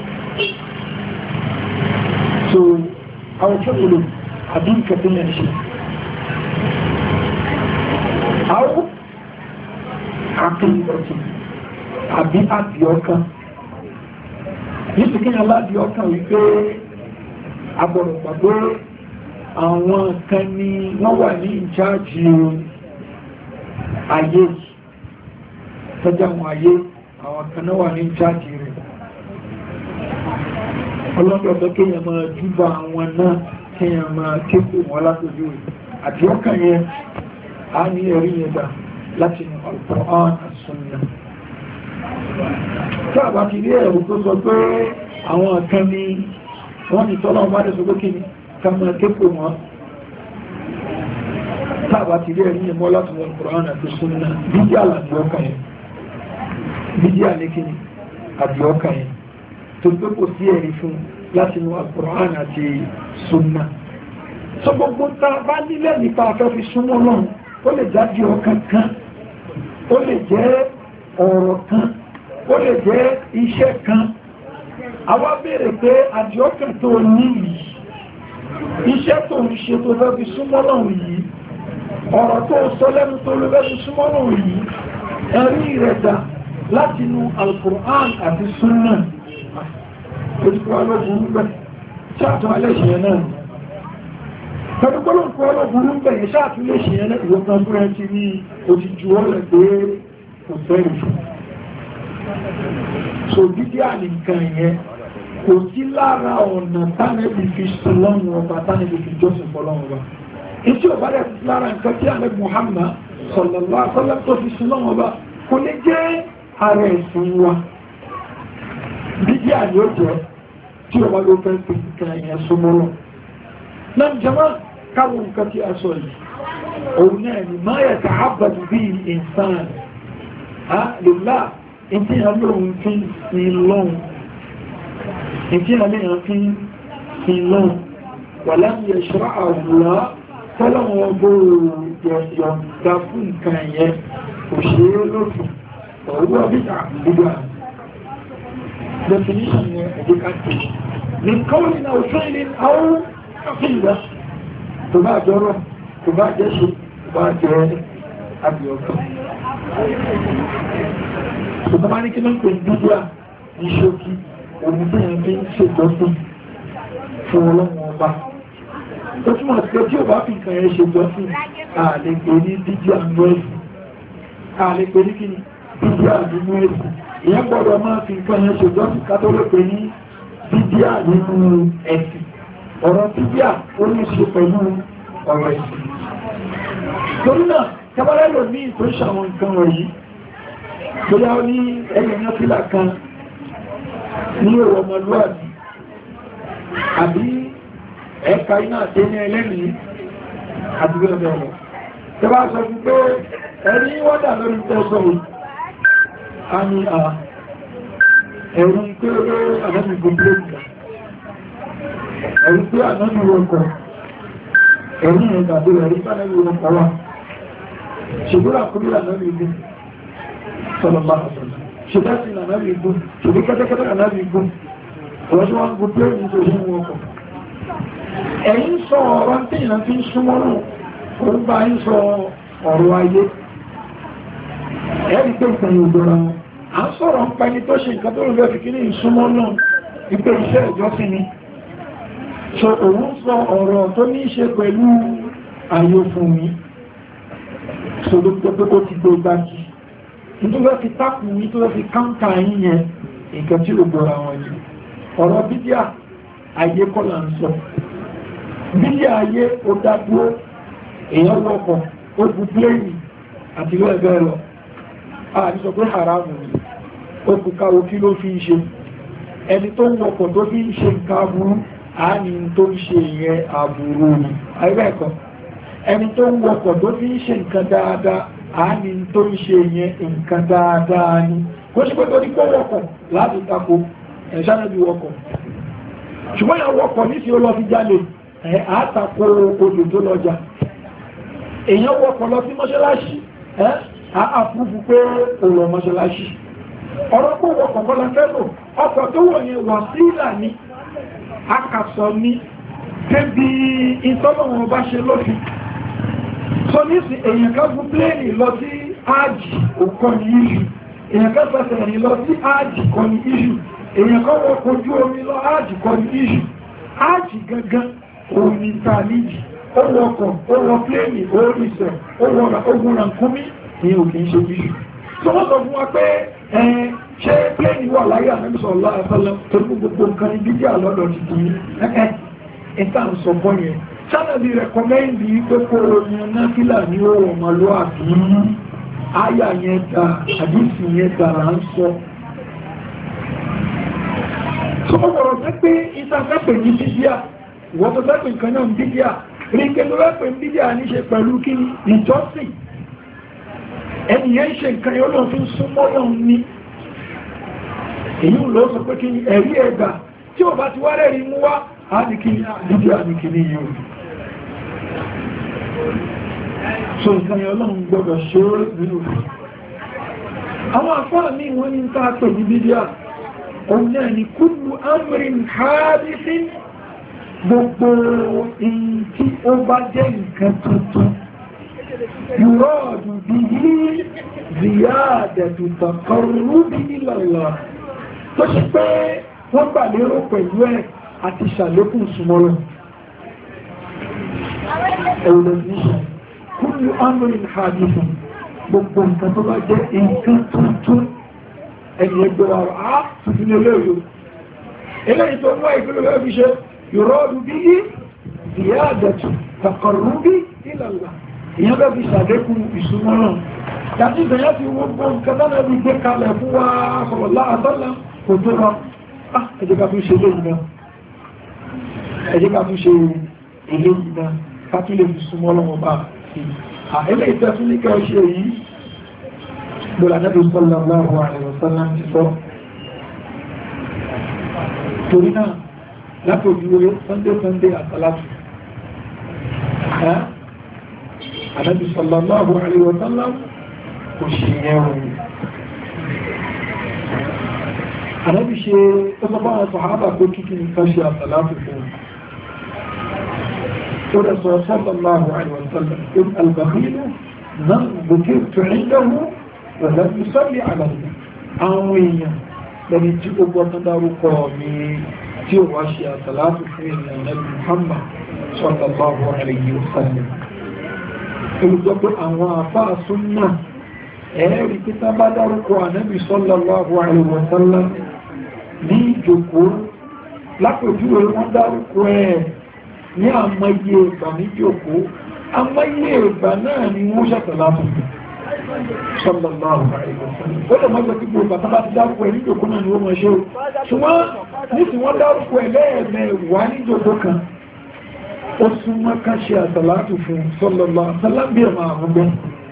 so àwọn ṣọ́gbọ̀lù àbí ìkẹtẹ́lẹ̀ ṣe àwọn àkíyànjú àbí àdìọ́kàn nítorí aládìọ́kàn wípé agbọ̀rọ̀gbàgbé àwọn kan ni wọ́n wà ní ìjáàjì ayé tọ́jà àwọn ayé àwọn kan náà wà ní ìjáàjì rẹ̀ ọlọ́dọ̀ọ́dọ́ kéèyàn máa júbà àwọn náà kéèyàn máa kéèkò wọn látòjú rẹ̀ àdìọ́kàn yẹn a ní ẹ̀rí yẹn dà láti ní Al-Qur'an as-Sunnah tí a bá ti rí ẹ̀rù tó sọ pé àwọn kan ní wọ́n ni tọ́lọ́ bá dẹ̀ sọ pé kí ni ká mọ́ kéèkò wọn tí a bá ti rí ẹ̀rí yẹn mọ́ láti ní Al-Qur'an àti Sunnah bídí àlàdíọ́kà yẹn bídí àlékíní àdíọ́kà yẹn tó pé kò sí ẹ̀rí fún láti ní Al-Qur'an àti Sunnah so gbogbo ta bá nílẹ̀ nípa afẹ́ fi súnmọ́ lọ́run ó lè jáde ọkàn kan ó lè jẹ́ ọ̀rọ̀ kan ó lè jẹ́ iṣẹ́ kan àwa béèrè pé àdìọ́kàn tó ní yìí iṣẹ́ tó ń ṣe tó fẹ́ fi súnmọ́ lọ́run yìí ọ̀rọ̀ tó sọ lẹ́nu tó lè fẹ́ fi súnmọ́ lọ́run yìí ẹ̀rí rẹ̀ dà láti inú Al-Qur'an àti Sunnah òṣìkò alóògùn gbẹ̀ ṣáàtọ̀ alẹ́ṣẹ̀ náà pẹ̀lú pọ́lọ̀pọ̀ ọlọ́gbùn ń bẹ̀yẹ̀ ṣáàtún lè ṣe ẹlẹ́ ìwọ̀n fún ẹ ti ní òjìjú ọlẹ̀ pé kò fẹ́ ìfẹ́ so dídí àníkàn yẹn kò sí lára ọ̀nà tánẹ́bì fi sọlọ́run ọba tánẹ́bì fi jọ́sìn fọlọ́run ọba etí ọba rẹ̀ ti lára nǹkan tí àlẹ́ Muhammad sallallahu alaihi wasallam tó fi sọlọ́run ọba kò lè jẹ́ ààrẹ ìsìn wa dídí àní ó jẹ́ tí ọba ló fẹ́ fi nǹkan yẹn súnmọ́lọ́ náà jẹ́mọ́ káwọn nǹkan tí a sọ yìí òun náà ni máa yẹ tààbàdì bí ìsàn á lèlá ìtí àlóhun fi sin lọ́hun ìtí àlóhun fi sin lọ́hun wà láti ẹ̀ṣọ́ àwùrá tọ́lọ́wọ́ ọgbọ́rọ̀ yọ̀ǹda fún nǹkan yẹn kò ṣe é lófin ọ̀rọ̀ bí àbúgbà definition yẹn ẹ̀dẹ́kàtì ní kọ́wọ́n náà fẹ́lẹ̀ àwọn àfihàn tó bá jọrọ tó bá jẹ́ ṣe tó bá jẹ́ àbíọ̀kan ṣùgbọ́n bá ní kí ló ń pè ní bídíà ní ṣókí òun tí yẹn fi ń ṣèjọ́sìn fún ọlọ́run ọba. Ó túnmọ̀ sí pé tí ò bá fi nǹkan yẹn ṣèjọ́sìn àlè pè ní bídíà nínú ẹ̀sìn, àlè pè ní kí ni bídíà nínú ẹ̀sìn. Ìyẹn gbọ́dọ̀ máa fi nǹkan yẹn ṣèjọ́sìn ká tó lè pè ní bídíà nínú ẹ̀sìn. Ọ̀rọ̀ bídíà ó ní ṣe pẹ̀lú ọ̀rọ̀ ẹ̀sìn. Torí náà tabarẹ́ lò ní ìtòṣì àwọn nǹkan wọ̀nyí tó yá ní ẹ̀yẹ̀ náà fílà kan ní ọ̀rọ̀ ọmọlúwàbí àbí ẹ̀ka iná àti ẹni ẹlẹ́mìí àti bẹ́ẹ̀ bẹ́ẹ̀ lọ. Tẹ́bá sọ fún pé ẹni wọ́dà lórí tẹ́sọ̀ yìí a ní à ẹ̀rù pé àdámi gbogbo ìgbà ẹ̀rù pé àdámi wọ́kọ̀ ẹ̀rù ìgbàdó ẹ̀rù pánẹ́lú wọ́kọ̀ wà ṣùgbọ́n àkúrò ànábì igun sọlọ́bà àṣọ́lá ṣùgbọ́n sí ànábì igun ṣùgbọ́n kẹ́tẹ́kẹ́tẹ́ ànábì igun ọ̀rọ̀ tí wọ́n ń gbọ́ pé ní tó ṣe wọ́n kọ̀. ẹ̀yìn sọ ọ̀rọ̀ tí ìrìn fi ń súnmọ́ náà ó ń bá ń sọ ọ̀rọ̀ ayé ẹ̀rí pé ìpẹ̀yìn ògbòrò wọn à ń sọ̀rọ̀ ń pa ẹni tó ṣe nǹkan tó rẹ̀ fi kí ní ìsúnmọ́ náà ìpé iṣẹ́ ìjọsìn ni so òun sọ ọ̀rọ̀ tó ní í ṣe pẹ̀lú ayé fún mi sọ́dọ̀ pẹ́pẹ́ ti gbé gbájí nítorí fi tápù nítorí fi káńtà yíyẹn nǹkan tí ó gbọ́ra wọn yìí ọ̀rọ̀ bídíà ayé kọ́lá ń sọ bídíà ayé ó dádúró èèyàn wọ́pọ̀ ó bu pléènì àti lọ́ ẹgbẹ́ lọ àti sọ pé haramu ni ó kù káwọ́ kí ló fi ń ṣe ẹni tó ń wọ́pọ̀ tó fi ń ṣe nǹkan aburú àání tó ń ṣe ìyẹn aburú ni ayébẹ̀ẹ̀kọ́ ẹni tó ń wọkọ̀ tó fi ń ṣe nǹkan dáadáa àání tó ń ṣe yẹn nǹkan dáadáa ni kó ṣe pé tó ní kó wọkọ̀ láti tako ẹ̀ṣánàbí wọkọ̀ ṣùgbọ́n yà wọkọ̀ ní sí ó lọ fi jálè ẹ̀ àtakò olè tó lọ́jà èèyàn wọkọ̀ lọ sí mọ́ṣáláṣí ẹ̀ àfúrufú pé òlò mọ́ṣáláṣí ọ̀rọ̀ kó wọkọ̀ bọ́lá fẹ́lò ọkọ̀ tó wọ̀ yẹn wà sílà ní akàsọ̀ ní débi ìtọ́lọ̀wọ̀n bá ṣe lófin so ní sí èyàn ká fún pléènì lọ sí ájì òkọ́ ní ìṣù èyàn ká fẹ́sẹ̀ rìn lọ sí ájì kọ́ ní ìṣù èyàn ká wọ́n kojú omi lọ ájì kọ́ ní ìṣù ájì gangan òun ní tàníjì ó wọkọ̀ ó wọ pléènì ó rìsẹ̀ ó wọ́ra ogun rankúmí ní òkè ń ṣe ìṣù so wọ́n sọ fún wa pé ẹn ṣé pléènì wà láyé àmẹ́sọ̀ láàfẹ́lẹ́ torí gbogbo nǹkan ibi jẹ́ àlọ́dọ̀ ti di ẹ́ẹ́ ìta ń sọ bọ́ yẹn sánàbí rẹ̀kọ́mẹ́ndì pé kó oyin náfílà ní ọ̀rọ̀ ọmọlúwàbí àyà yẹn ta àdísì yẹn tààrà ń sọ tó ọ̀rọ̀ pé pé ìtafẹ́pẹ̀ ní bídíà wọ́n tó fẹ́pẹ̀ nǹkan náà bídíà rí pé ló fẹ́pẹ̀ bídíà ní ṣe pẹ̀lú kí ìjọsìn ẹniyẹn ṣe nǹkan yóò lọ fi súnmọ́ náà ní èyí ló sọ pé kí ẹ̀rí ẹ̀gbà tí ó bá ti wá rẹ̀ rí mú wá àdìkíní àdìkíní àdìkíní yóò so nǹkan yóò lọ́n gbọ́dọ̀ ṣe ó nínú rẹ̀ àwọn àfáà ní wọ́n ní ta pè ní bídíà òun náà ni kullu amrin hadithin gbogbo èyí tí ó bá jẹ́ nǹkan tuntun يراد به زيادة تقرب إلى الله تشبه وقع لرق الوقت أتشالكم سمولا أولاديشا كل أمر حادث gbogbo nǹkan tó bá jẹ́ nǹkan tuntun ẹni ẹgbẹ́ wa á tuntun eléyìí eléyìí tó wá ìpínlẹ̀ fi ṣe يراد به زيادة تقرب إلى الله ìyẹn bẹ́ fi ṣàdékùn ìṣúná náà yàtí ìgbẹ̀yà ti wọ́n gbọ́n kẹtàlẹ̀ bí gbé kalẹ̀ fún wa sọ̀rọ̀lá àtọ́lá kò tó rọ ẹjẹ́ ká tún ṣe lè ìgbà ẹjẹ́ ká tún ṣe ilé ìgbà ká tún lè fi súnmọ́ lọ́wọ́ bá sí àílẹ̀ ìtẹ́ tún ní kẹ́ ṣe yìí lọ́la nẹ́bí sallallahu alaihi wasallam ti sọ torí náà látòjú sunday sunday àtàlátù Ànábì sallallahu alaihi wa sallam kò ṣe yẹun. Ànábì ṣe ọmọbá àwọn sàhábà kó kíkí ní káṣí àtàlátù fún. Ó rẹ̀ sọ sallallahu alaihi wa sallam in al-bakhilu man dhukirtu indahu ولم يصلي عليه àwọn èèyàn lẹni tí ó gbọ́tán dárúkọ mi tí ó wá ṣe àsàlátù fún ènìyàn Nabi Muhammad sallallahu alayhi wa sallam. olùgbọ́ pé àwọn àfáà súnnà ẹ̀ẹ́rì pítà bá dárúkọ ànábì sallallahu alayhi wa sallam ní ìjòkó lápòjú wọn dárúkọ ẹ̀ ní àmọ́yé ìgbà ní ìjòkó àmọ́yé ìgbà náà ni wọ́n ṣàtàlátù sallallahu alayhi wa sallam. ó lè mọ́gbẹ́ tí gbogbo àtàbà ti dárúkọ ẹ̀ ní ìjòkó náà ni wọ́n mọ̀ ṣe o ṣùgbọ́n ní tí wọ́n dárúkọ ẹ̀ lẹ́ẹ̀mẹ́wàá ní ìjòkó kan ó súnmọ́ ká ṣe àtàlátù fún sallallahu alayhi wa sallam bí ẹ̀mà àwọn gbọ́n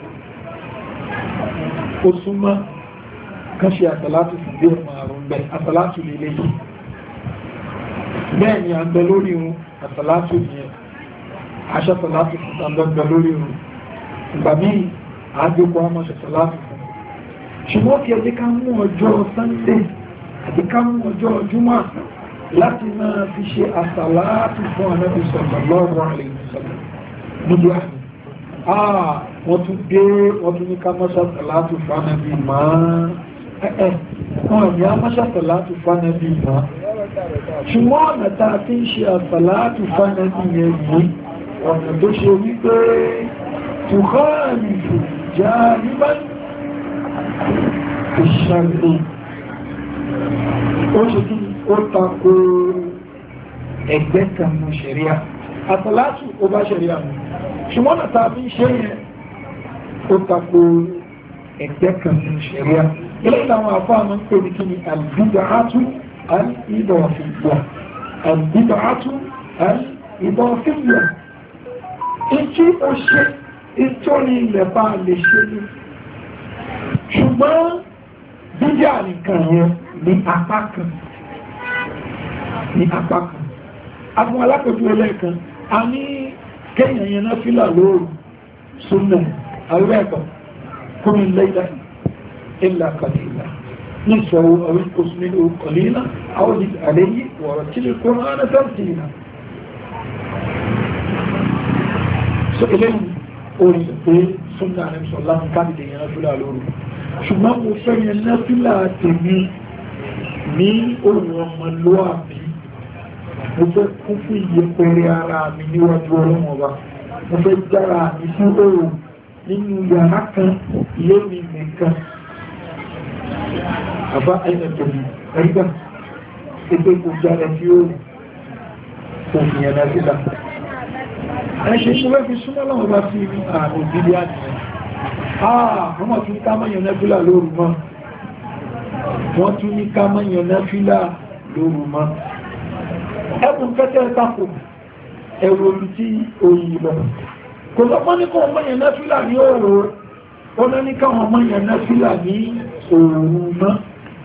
ó súnmọ́ ká ṣe àtàlátù fún bí ẹ̀mà àwọn gbẹ́ àtàlátù lè léyìí bẹ́ẹ̀ ni à ń bẹ lórí irun àtàlátù yẹn aṣàtàlátù fún àndọ́gbẹ̀ lórí irun ìgbà míì àádọ́kọ̀ ọmọ ṣàtàlátù fún ṣùgbọ́n kí ẹjẹ́ ká mú ọjọ́ Sunday àti ká mú ọjọ́ Jímọ̀ láti máa fi ṣe àtàlátù fún Ànábì sallallahu alaihi wasallam níbi àmì àà wọ́n tún dé wọ́n tún ní ká mọ́ ṣàtàlátù fún Ànábì máa ẹ̀ẹ́ wọ́n ní a mọ́ ṣàtàlátù fún Ànábì máa ṣùgbọ́n ọ̀nà tá a fi ń ṣe àsàlátù fánàbí yẹn yìí ọ̀nà tó ṣe wípé tùkọ́ọ̀lù já nígbà ìṣàlẹ̀ ó ṣe kí ó tako ẹgbẹ́ kan mú ṣẹ̀ríà àsàlátù ó bá ṣẹ̀ríà mú ṣùgbọ́n ọ̀nà tá a fi ń ṣe yẹn ó tako ẹgbẹ́ kan mú ṣẹ̀ríà ilé ìtàwọn àfáàmọ́ ń pè ní kí ni al-bid'atu الإضافية البدعة الإضافية ìtí ó ṣe ìtọ́ni ilẹ̀bá lè ṣe ní ṣùgbọ́n bídíà nìkan yẹn ní apá kan ní apá kan àwọn alákòókò ẹlẹ́ẹ̀kan a ní kéèyàn yẹn náà fílà lóòrùn súnmọ̀ àwẹ́ẹ̀kọ́ kúmin lẹ́yìn إلا قليلا نصفه أو انقص منه قليلا أو زد عليه ورتل القرآن ترتيلا. سئلين أولي سنة عليه صلى الله عليه وسلم ينفل على الأولو ṣùgbọ́n mo fẹ́ yẹn náfílà tèmi ní òun ọmọlúwàbí mo fẹ́ kún fún ìyẹpẹrẹ ara mi níwájú ọlọ́run ọba mo fẹ́ jára mi sí òòrùn nínú yàrá kan ilé mi nìkan àbá ẹ̀nàtòmí ẹgbà ẹgbẹ́ kò jára tí ó kò fi yẹn náfílà ẹ̀ṣẹ́ ṣe wẹ́ fi súnmọ́ lọ́wọ́ bá fi àmì ìdílé àdìyàn àà wọ́n tún ká mọ́ yẹn náfílà lóru mọ́ wọ́n tún ní ká mọ́ yẹn náfílà lóru mọ́ ẹkùn kẹ́tẹ́ tako ẹ̀rọ omi tí oyin lọ kò lọ́pọ̀ ní kọ́ mọ́ yẹn náfílà ní òòrò ó náà ní káwọn mọ́ yẹn náfílà ní òòrù mọ́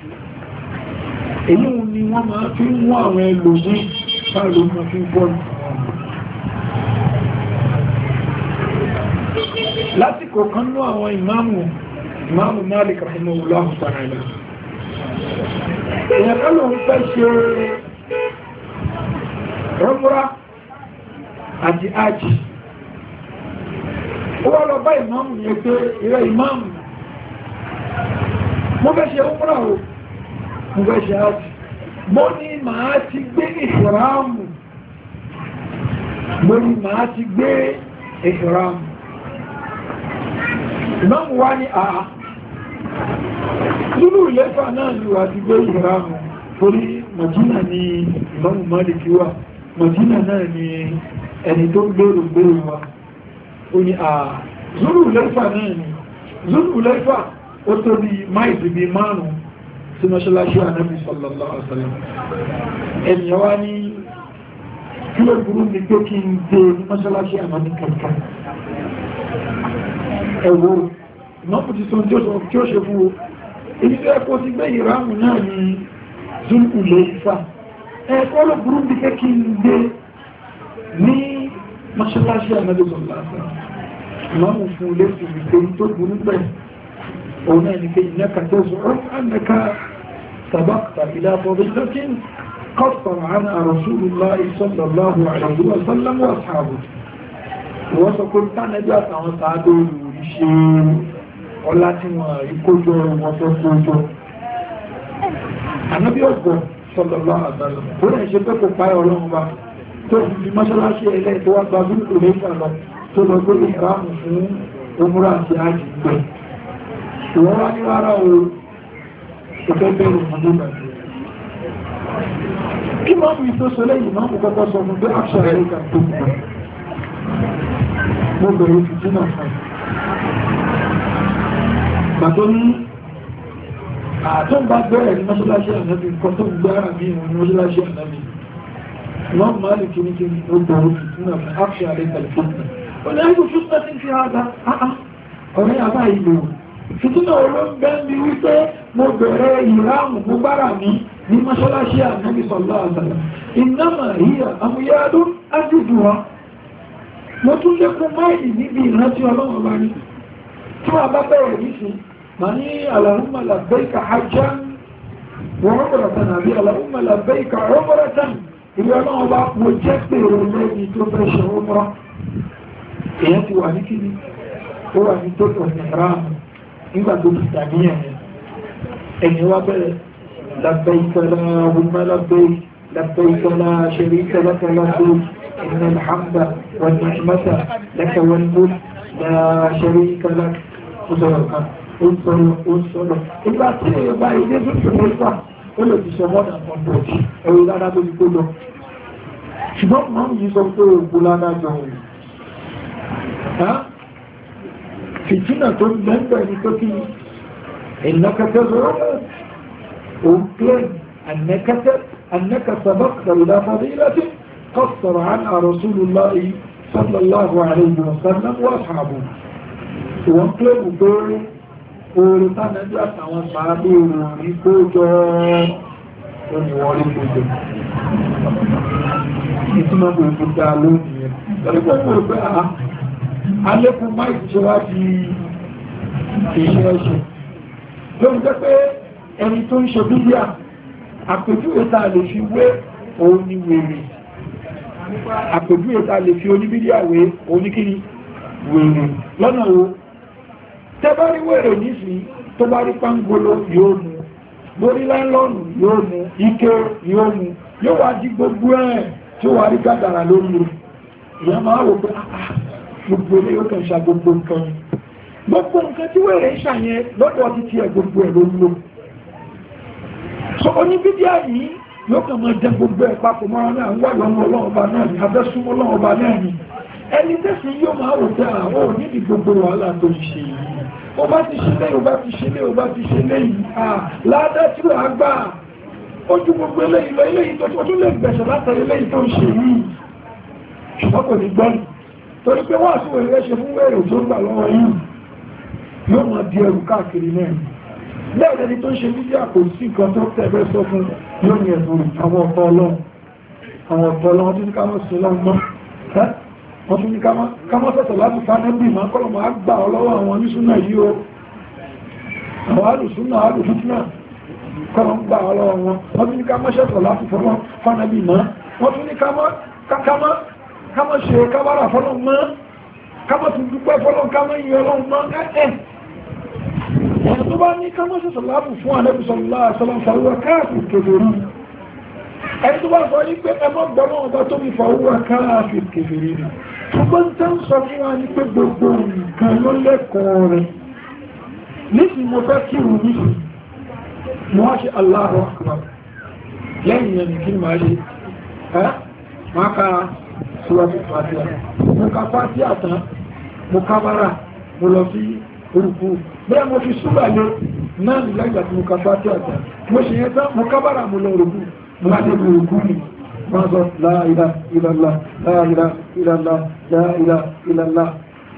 èyí ni wọ́n máa fi ń mú àwọn ẹlòmí sáàlù mọ́ fi bọ́ọ̀lù lásìkò kan ní àwọn ìmáàmù ìmáàmù Malik rahimahullahu ta'ala èyàn kan ló ń fẹ́ ṣe rọ́múrá àti ájì ó wá lọ bá ìmáàmù yẹn pé ìrẹ́ ìmáàmù mo fẹ́ ṣe rọ́múrá o mo fẹ́ ṣe ájì mo ní màá ti gbé ìhìrámù mo ní màá ti gbé ìhìrámù ìmáàmù wá ní àá lúlù ìlẹ́fà náà ni wà ti gbé ìhìrámù torí Madina ni ìmáàmù Málìkì wà Madina náà ni ẹni tó gbèrò gbèrò wa ó ní àà lúlù ìlẹ́fà náà ni lúlù ìlẹ́fà ó tó bí máìsì bí márùn-ún sí mọ́ṣáláṣí Ànábì sallallahu alaihi wasallam ènìyàn wá ní kí ló burú ní pé kí n dé ní mọ́ṣáláṣí Ànábì kankan ẹ̀wọ̀ ìmọ́pù ti sọ tí ó ṣe fún o ibi tó ẹkọ́ ti gbé ìrámù náà ni zulkù lè fà ẹ̀kọ́ ló burú bí kẹ́ kí n gbé ní mọ́ṣáláṣí Ànábì sallallahu alaihi wasallam ìmọ́mù fún lè fi wípé tó burú bẹ̀ òun náà ni pé ìnẹ́ka tó sọ̀rọ̀ annaka sabaqta ila fadilatin qassara anha Rasulullah sallallahu alaihi wasallam wa ashabuhu wọ́n sọ pé tánẹ́bí àtàwọn tàádó olùrí ṣe ọlá tí wọ́n rí kójọ wọn tó kójọ ànábí ọgbọ̀n sallallahu alaihi wasallam ó rẹ̀ ṣe pé kò páyọ̀ ọlọ́run bá tó fi mọ́ṣáláṣí ẹlẹ́ tó wá gba gúrùkù lẹ́yìn lọ tó lọ gbé ìráàmù fún omúra àti ájì pẹ̀ ìwọ́n wá ní rárá o ìfẹ́ bẹ̀rù ọdún bàtí kí máa mú ìtò sọ lẹ́yìn máa mú kọ́kọ́ sọ fún pé àṣà rẹ̀ kà tó mọ̀ mo bẹ̀rẹ̀ ìfìtí náà fún bàtọ́ ní àtọ́ bá bẹ̀rẹ̀ ní mọ́ṣáláṣí ànábì nǹkan tó gbára bí ìwọ̀n ní mọ́ṣáláṣí ànábì wọ́n máa lè kí ní kí ní ó bẹ̀rẹ̀ ìfìtí náà fún àṣà rẹ̀ kà tó mọ̀ ó ní ẹgbẹ́ fún pẹ́ tí ń fi àdá ọ̀rẹ́ àbá ìlú fìtínà olóńgbẹ́ mi wípé mo bẹ̀rẹ̀ ìráàmù mú bára mi ní mọ́ṣáláṣí ànábì sallallahu alaihi wasallam innama hiya amyadun aziduha mo tún lékún máìlì níbi ìrántí ọlọ́run bá ní tí wọ́n bá bẹ̀rẹ̀ nísìn ma ní Allahumma labbayka hajjan wa umratan àbí Allahumma labbayka umratan ìwé ọlọ́run bá mo jẹ́ pèrò lẹ́yìn tó fẹ́ ṣe umra èyàn ti wà ní kíni ó wà ní tó tọ̀ ní ìráàmù nígbà tó ti dàníyàn ẹni wá bẹ̀rẹ̀ لبيك اللهم لبيك لبيك لا شريك لك لبيك إن الحمد والنعمة لك والملك لا شريك لك وزرك انصر انصر إلا تيجي باي يجي في الوسط ولا تسمعنا من بوش أو إذا أنا بقول كله شباب ما يسوون كله بولانا جاوي ها فتنة تنبه بنيكتي إنك تزور وكلم أنك أنك سبقت إلى فضيلة قصر عنها رسول الله صلى الله عليه وسلم وأصحابه وكلم وكلم ورطان أجلس وصحابه ورقوجه ونورقوجه ìtumọ̀ gbogbo dáa lónìí ẹ̀ lọ́gbọ́n mọ̀ pé a alẹ́kùn máìkì ṣe wá di ìṣẹ́ ẹ̀ṣẹ̀ lórí jẹ́ pé ẹni tó ń ṣe bíbíà àpèjúwe tá lè fi wé òun ni wèrè àpèjúwe tá lè fi oníbídíà wé oníkíní wèrè lọ́nà wo tẹ́ bá rí wèrè nísì tó bá rí pangolo yóò mú borí láńlọ́nù yóò mú ike yóò mú yóò wá di gbogbo ẹ̀ tí ó wà rí gádàrà lórí rẹ̀ ìyá máa wò pé gbogbo ilé yóò kàn ṣà gbogbo nǹkan gbogbo nǹkan tí wèrè ń ṣàyẹn lọ́dọ̀ ti tiẹ̀ gbogbo ẹ̀ ló ń lò so oníbídíà yìí yóò kàn máa jẹ gbogbo ẹ̀ papọ̀ mọ́ra náà ń wà lọ́wọ́ ọlọ́ọ̀ba náà ní abẹ́súnmọ́ ọlọ́ọ̀ba náà ní ẹni tẹ́sí yóò máa rò pé àwọn ò nídìí gbogbo wàhálà tó ń ṣe yìí ó bá ti ṣe lẹ́yìn ó bá ti ṣe lẹ́yìn ó bá ti ṣe lẹ́yìn à ládá tí ó àgbà ojú gbogbo eléyìí lọ eléyìí tó tó lè gbẹ̀ṣẹ̀ látàrí eléyìí tó ń ṣe yìí ṣùgbọ́n kò ní gbọ́n torí pé wọ́n àti wèrè ṣe fún wèrè tó gbà lọ́wọ́ yìí yóò máa di ẹrù káàkiri náà lẹ́yìn ẹni tó ń ṣe bíbí àpò sí nǹkan tó tẹ̀bẹ́ sọ fún yóò ní ẹ̀bùn àwọn ọ̀tọ̀ ọlọ́run àwọn ọ̀tọ̀ ọlọ́run tún ní ká mọ́ sí ọlọ́run mọ́ wọ́n tún ní ká mọ́ sọ̀tọ̀ láti fánẹ́bì máa kọ́lọ̀ máa gbà ọlọ́wọ́ àwọn oníṣúná yìí o àwọn alùsúná alùsúná kọ́lọ̀ ń gbà ọlọ́wọ́ wọn wọ́n tún ní ká mọ́ sọ̀tọ̀ láti fánẹ́bì máa wọ́n tún ní ká mọ́ ṣe kábàrà fọ́lọ́ mọ́ ká mọ́ tún dúpẹ́ fọ́lọ́ ká mọ́ yìn ọlọ́run mọ́ ẹ́ẹ̀ ẹ̀yà tó bá ní ká mọ́ sọ̀tọ̀ láti fún Ànábì sallallahu alaihi wasallam fàwọ́ káàkiri kèfèrí ẹni tó bá sọ ní pé ẹmọ́ gbọ́nà ọba tó bí fàwọ́ káàkiri kèfèrí rí ṣùgbọ́n tẹ́ ń sọ fún wa ní pé gbogbo nǹkan ló lẹ́kọ̀ọ́ rẹ̀ nísìn mo fẹ́ kírù nísìn mo wá ṣe Allahu Akbar lẹ́yìn ẹni kí ni máa ṣe ẹ́ máa ka Suratul Fatiha mo ka Fatiha tán mo kábára mo lọ sí orúkú bẹ́ẹ̀ mo fi súbà lé náà ní lẹ́gbàá tí mo ka Fatiha tán mo ṣe yẹn tán mo kábára mo lọ orúkú mo láti ẹgbẹ̀ orúkú ni wọ́n sọ la ilaha illallah la ilaha illallah la ilaha illallah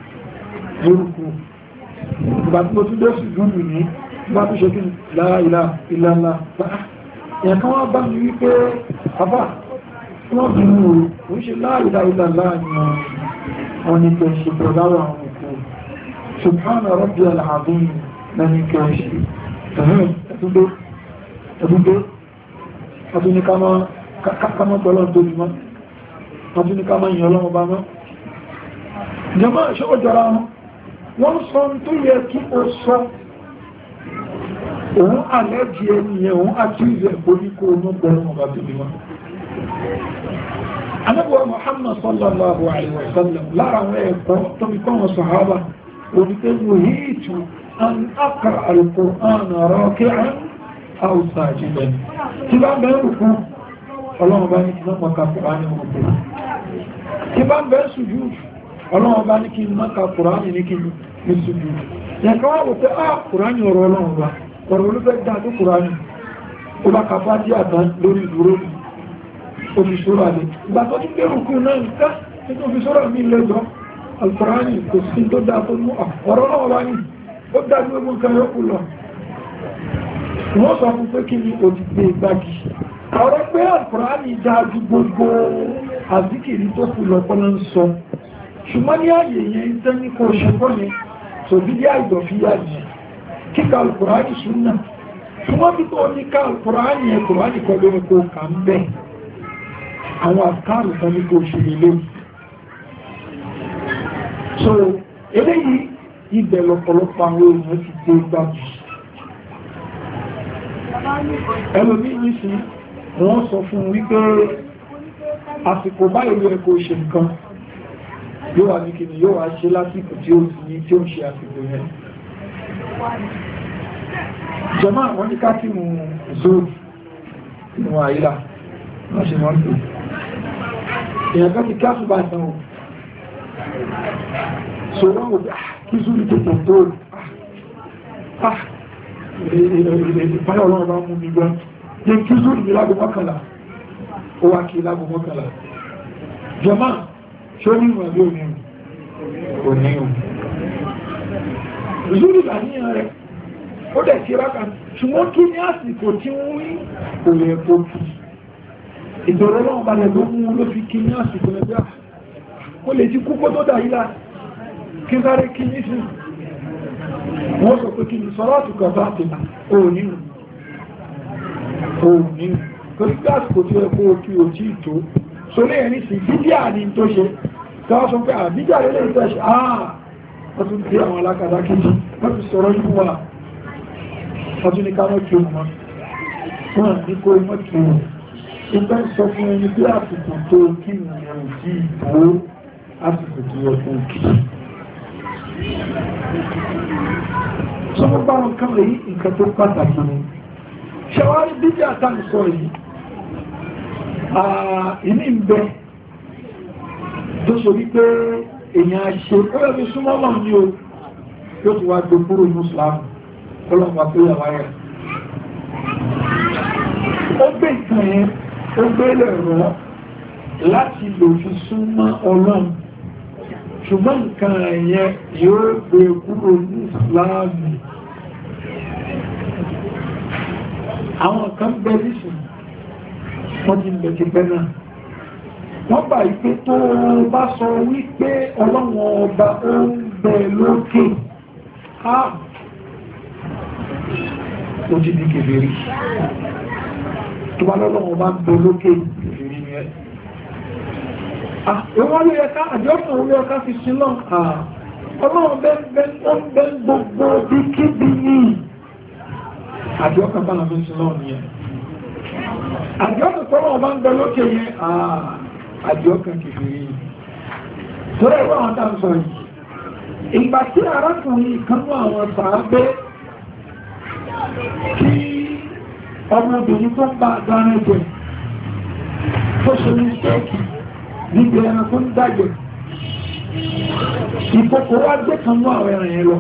orúkú ìgbà tí mo tún dé sí dúnù ní bá tó ṣe kí la ilaha illallah ẹ̀kan wá bá mi wípé àbá wọ́n bí mú o ń ṣe la ilaha illallah ni wọ́n ní kẹ́ ṣe pẹ̀láwà àwọn òkú subhana rabbiyal azim lẹ́ni kẹ́ ṣe ẹ̀túndé ẹ̀túndé ọdún ní ká mọ́ tọ́lọ́ tó bí mọ́ ọdún ní ká mọ́ ìyàn ọlọ́run bá mọ́ jẹmọ́ ṣe ó jọra wọn wọ́n sọ tó yẹ kí o sọ òun àlẹ́jì ẹniyàn òun àti ìrẹ̀ ìgbóníkó ọmọ bẹ̀rẹ̀ ọba tó bí wọn. Ànábì Muhammad sallallahu alaihi wa sallam lára àwọn ẹ̀kọ́ tó fi kọ́ wọn sàhábà oníkẹ́ nuhitu an aqra al-Qur'ana raki'an aw sajidan. Tí bá bẹ̀rù fún ọlọ́run bá ní kí wọ́n mọ̀ká Kùránì wọn bẹ̀rẹ̀. Tí bá bẹ̀rù sùjúdù ọlọ́run bá ní kí wọ́n mọ̀ká Kùránì ní kí ní sùjúdù. Yẹ̀kọ́ wà wò pé á Kùránì ọ̀rọ̀ ọlọ́run bá ọ̀rọ̀ olúfẹ́ dáadó Kùránì ó bá kàfá dí àtàn lórí ìdúró òfìsọ́rọ̀ àlè ìgbà tó ní pẹ́rùkú náà nìká nínú òfìsọ́rọ̀ mi lẹ́jọ́ Al-Kùránì kò sí tó dáa tó mú ọ̀rọ̀ náà wá ní ó dájú ẹgbùn kan yóò lọ wọ́n sọ fún pé kí ni òdìgbé ìgbàgì ọ̀rọ̀ pé Al-Kùránì dájú gbogbo àzíkìrí tó kù lọ́pọ̀lọ́ ń sọ ṣùgbọ́n ní ààyè yẹn tẹ́ ní kò ṣẹ́kọ́ yẹn tòbí dí àìdọ̀fíyà yẹn kíkà Al-Kùránì súnà ṣùgbọ́n bí tó ní ká Al-Kùránì ẹ̀ Kùránì kọ́ lórí kó kà ń bẹ́ àwọn àkàrù kan ní kó ṣe lè so eléyìí ibẹ̀ lọ́pọ̀lọpọ̀ àwọn èèyàn ti dé gbájú ẹlòmí ní sí wọ́n sọ fún wípé àsìkò báyìí ló ẹkọ́ ṣe nǹkan yóò wà ní kìnnì yóò wá ṣe lásìkò tí ó sì ní tí ó ṣe àsìkò yẹn jọmọ́ àwọn ní ká tí mú zoro inú àìlà wọ́n ṣe wọ́n tó èyàn kan ti kí á túbà ìtàn ò so wọ́n wò bí kí zoro tètè tó ah ìpáyọ̀ ọlọ́run bá mú mi gbọ́n jẹ́ kí zoro mi lágbo mọ́kànlá ó wá kí lágbo mọ́kànlá jọmọ́ ṣó ní ìwọ̀n bí òní òní ò zoro ìgbàníyàn rẹ̀ ó dẹ̀ tí rákà ṣùgbọ́n kí ní àsìkò tí wọ́n rí òye ẹ̀kọ́ kí ìdọ̀rọ̀ lọ́wọ́ balẹ̀ ló mú ló fi kí ní àsìkò ẹgbẹ́ ó lè ti kú kó tó dáyílá kí sáré kí ní sí wọ́n sọ pé kí ní sọ́rọ̀ àtùkọ̀ bá ti òní òní tó ní àsìkò tí ẹkọ́ kí o tí tó so lè ní sí bídíà ní tó ṣe káwọ́ sọ pé àbídíà lè lè tẹ́ṣe àà wọ́n tún tí àwọn alákàdá kejì wọ́n ti sọ̀rọ̀ yìí wà ọdún ní káwọ́ kí o mọ́ wọ́n ní kó mọ́ kí o ìgbẹ́ sọ fún ẹni bí àsìkò tó kí ìrìn sí ìbò àsìkò tó yẹ fún kí sọ́mọ́ bá wọn kán lè nǹkan tó pàtàkì ni ṣẹwárí bíbí àtàǹsọ yìí ìní ń bẹ tó sọ wípé èèyàn ṣe ó yẹ fi súnmọ́ lọ ní o yóò ti wá gbé kúrò ní Islam ọlọ́pàá tó yà wáyà ó gbé ìtàn yẹn ó gbé lẹ̀rọ láti lò fi súnmọ́ Ọlọ́run ṣùgbọ́n nǹkan ẹ̀yẹ yóò gbé kúrò ní Ìsìláàmù àwọn kan bẹ nísìn wọ́n ti bẹ̀ ti pẹ́ náà wọ́n gbà wípé tó bá sọ wípé Ọlọ́run ọba ó ń bẹ lókè ó ti di kèfèrí tó bá lọ́lọ́wọ́ bá ń bẹ lókè kèfèrí ni ẹ́ ẹwọ́n ló yẹ ká àjọ́sàn orí ọká fi sí lọ́n ọlọ́run bẹ́ gbogbo bí kíbi ní àjọ́kàn bá fi sí lọ́n ni ẹ́ àjọ́kàn tọ́lọ́wọ́ bá ń bẹ lókè yẹn àjọ́kàn kèfèrí tó rẹ̀ wọ́n àwọn tàbí sọ yìí ìgbà tí arákùnrin ìkanú àwọn sàábé kí ọmọbìnrin tó ń bá dáná jẹ tó ṣe ní ṣẹ́ẹ̀kì níbi ẹran tó ń dájẹ̀ ìkòkò wá gbé kan mú àwọn ẹran yẹn lọ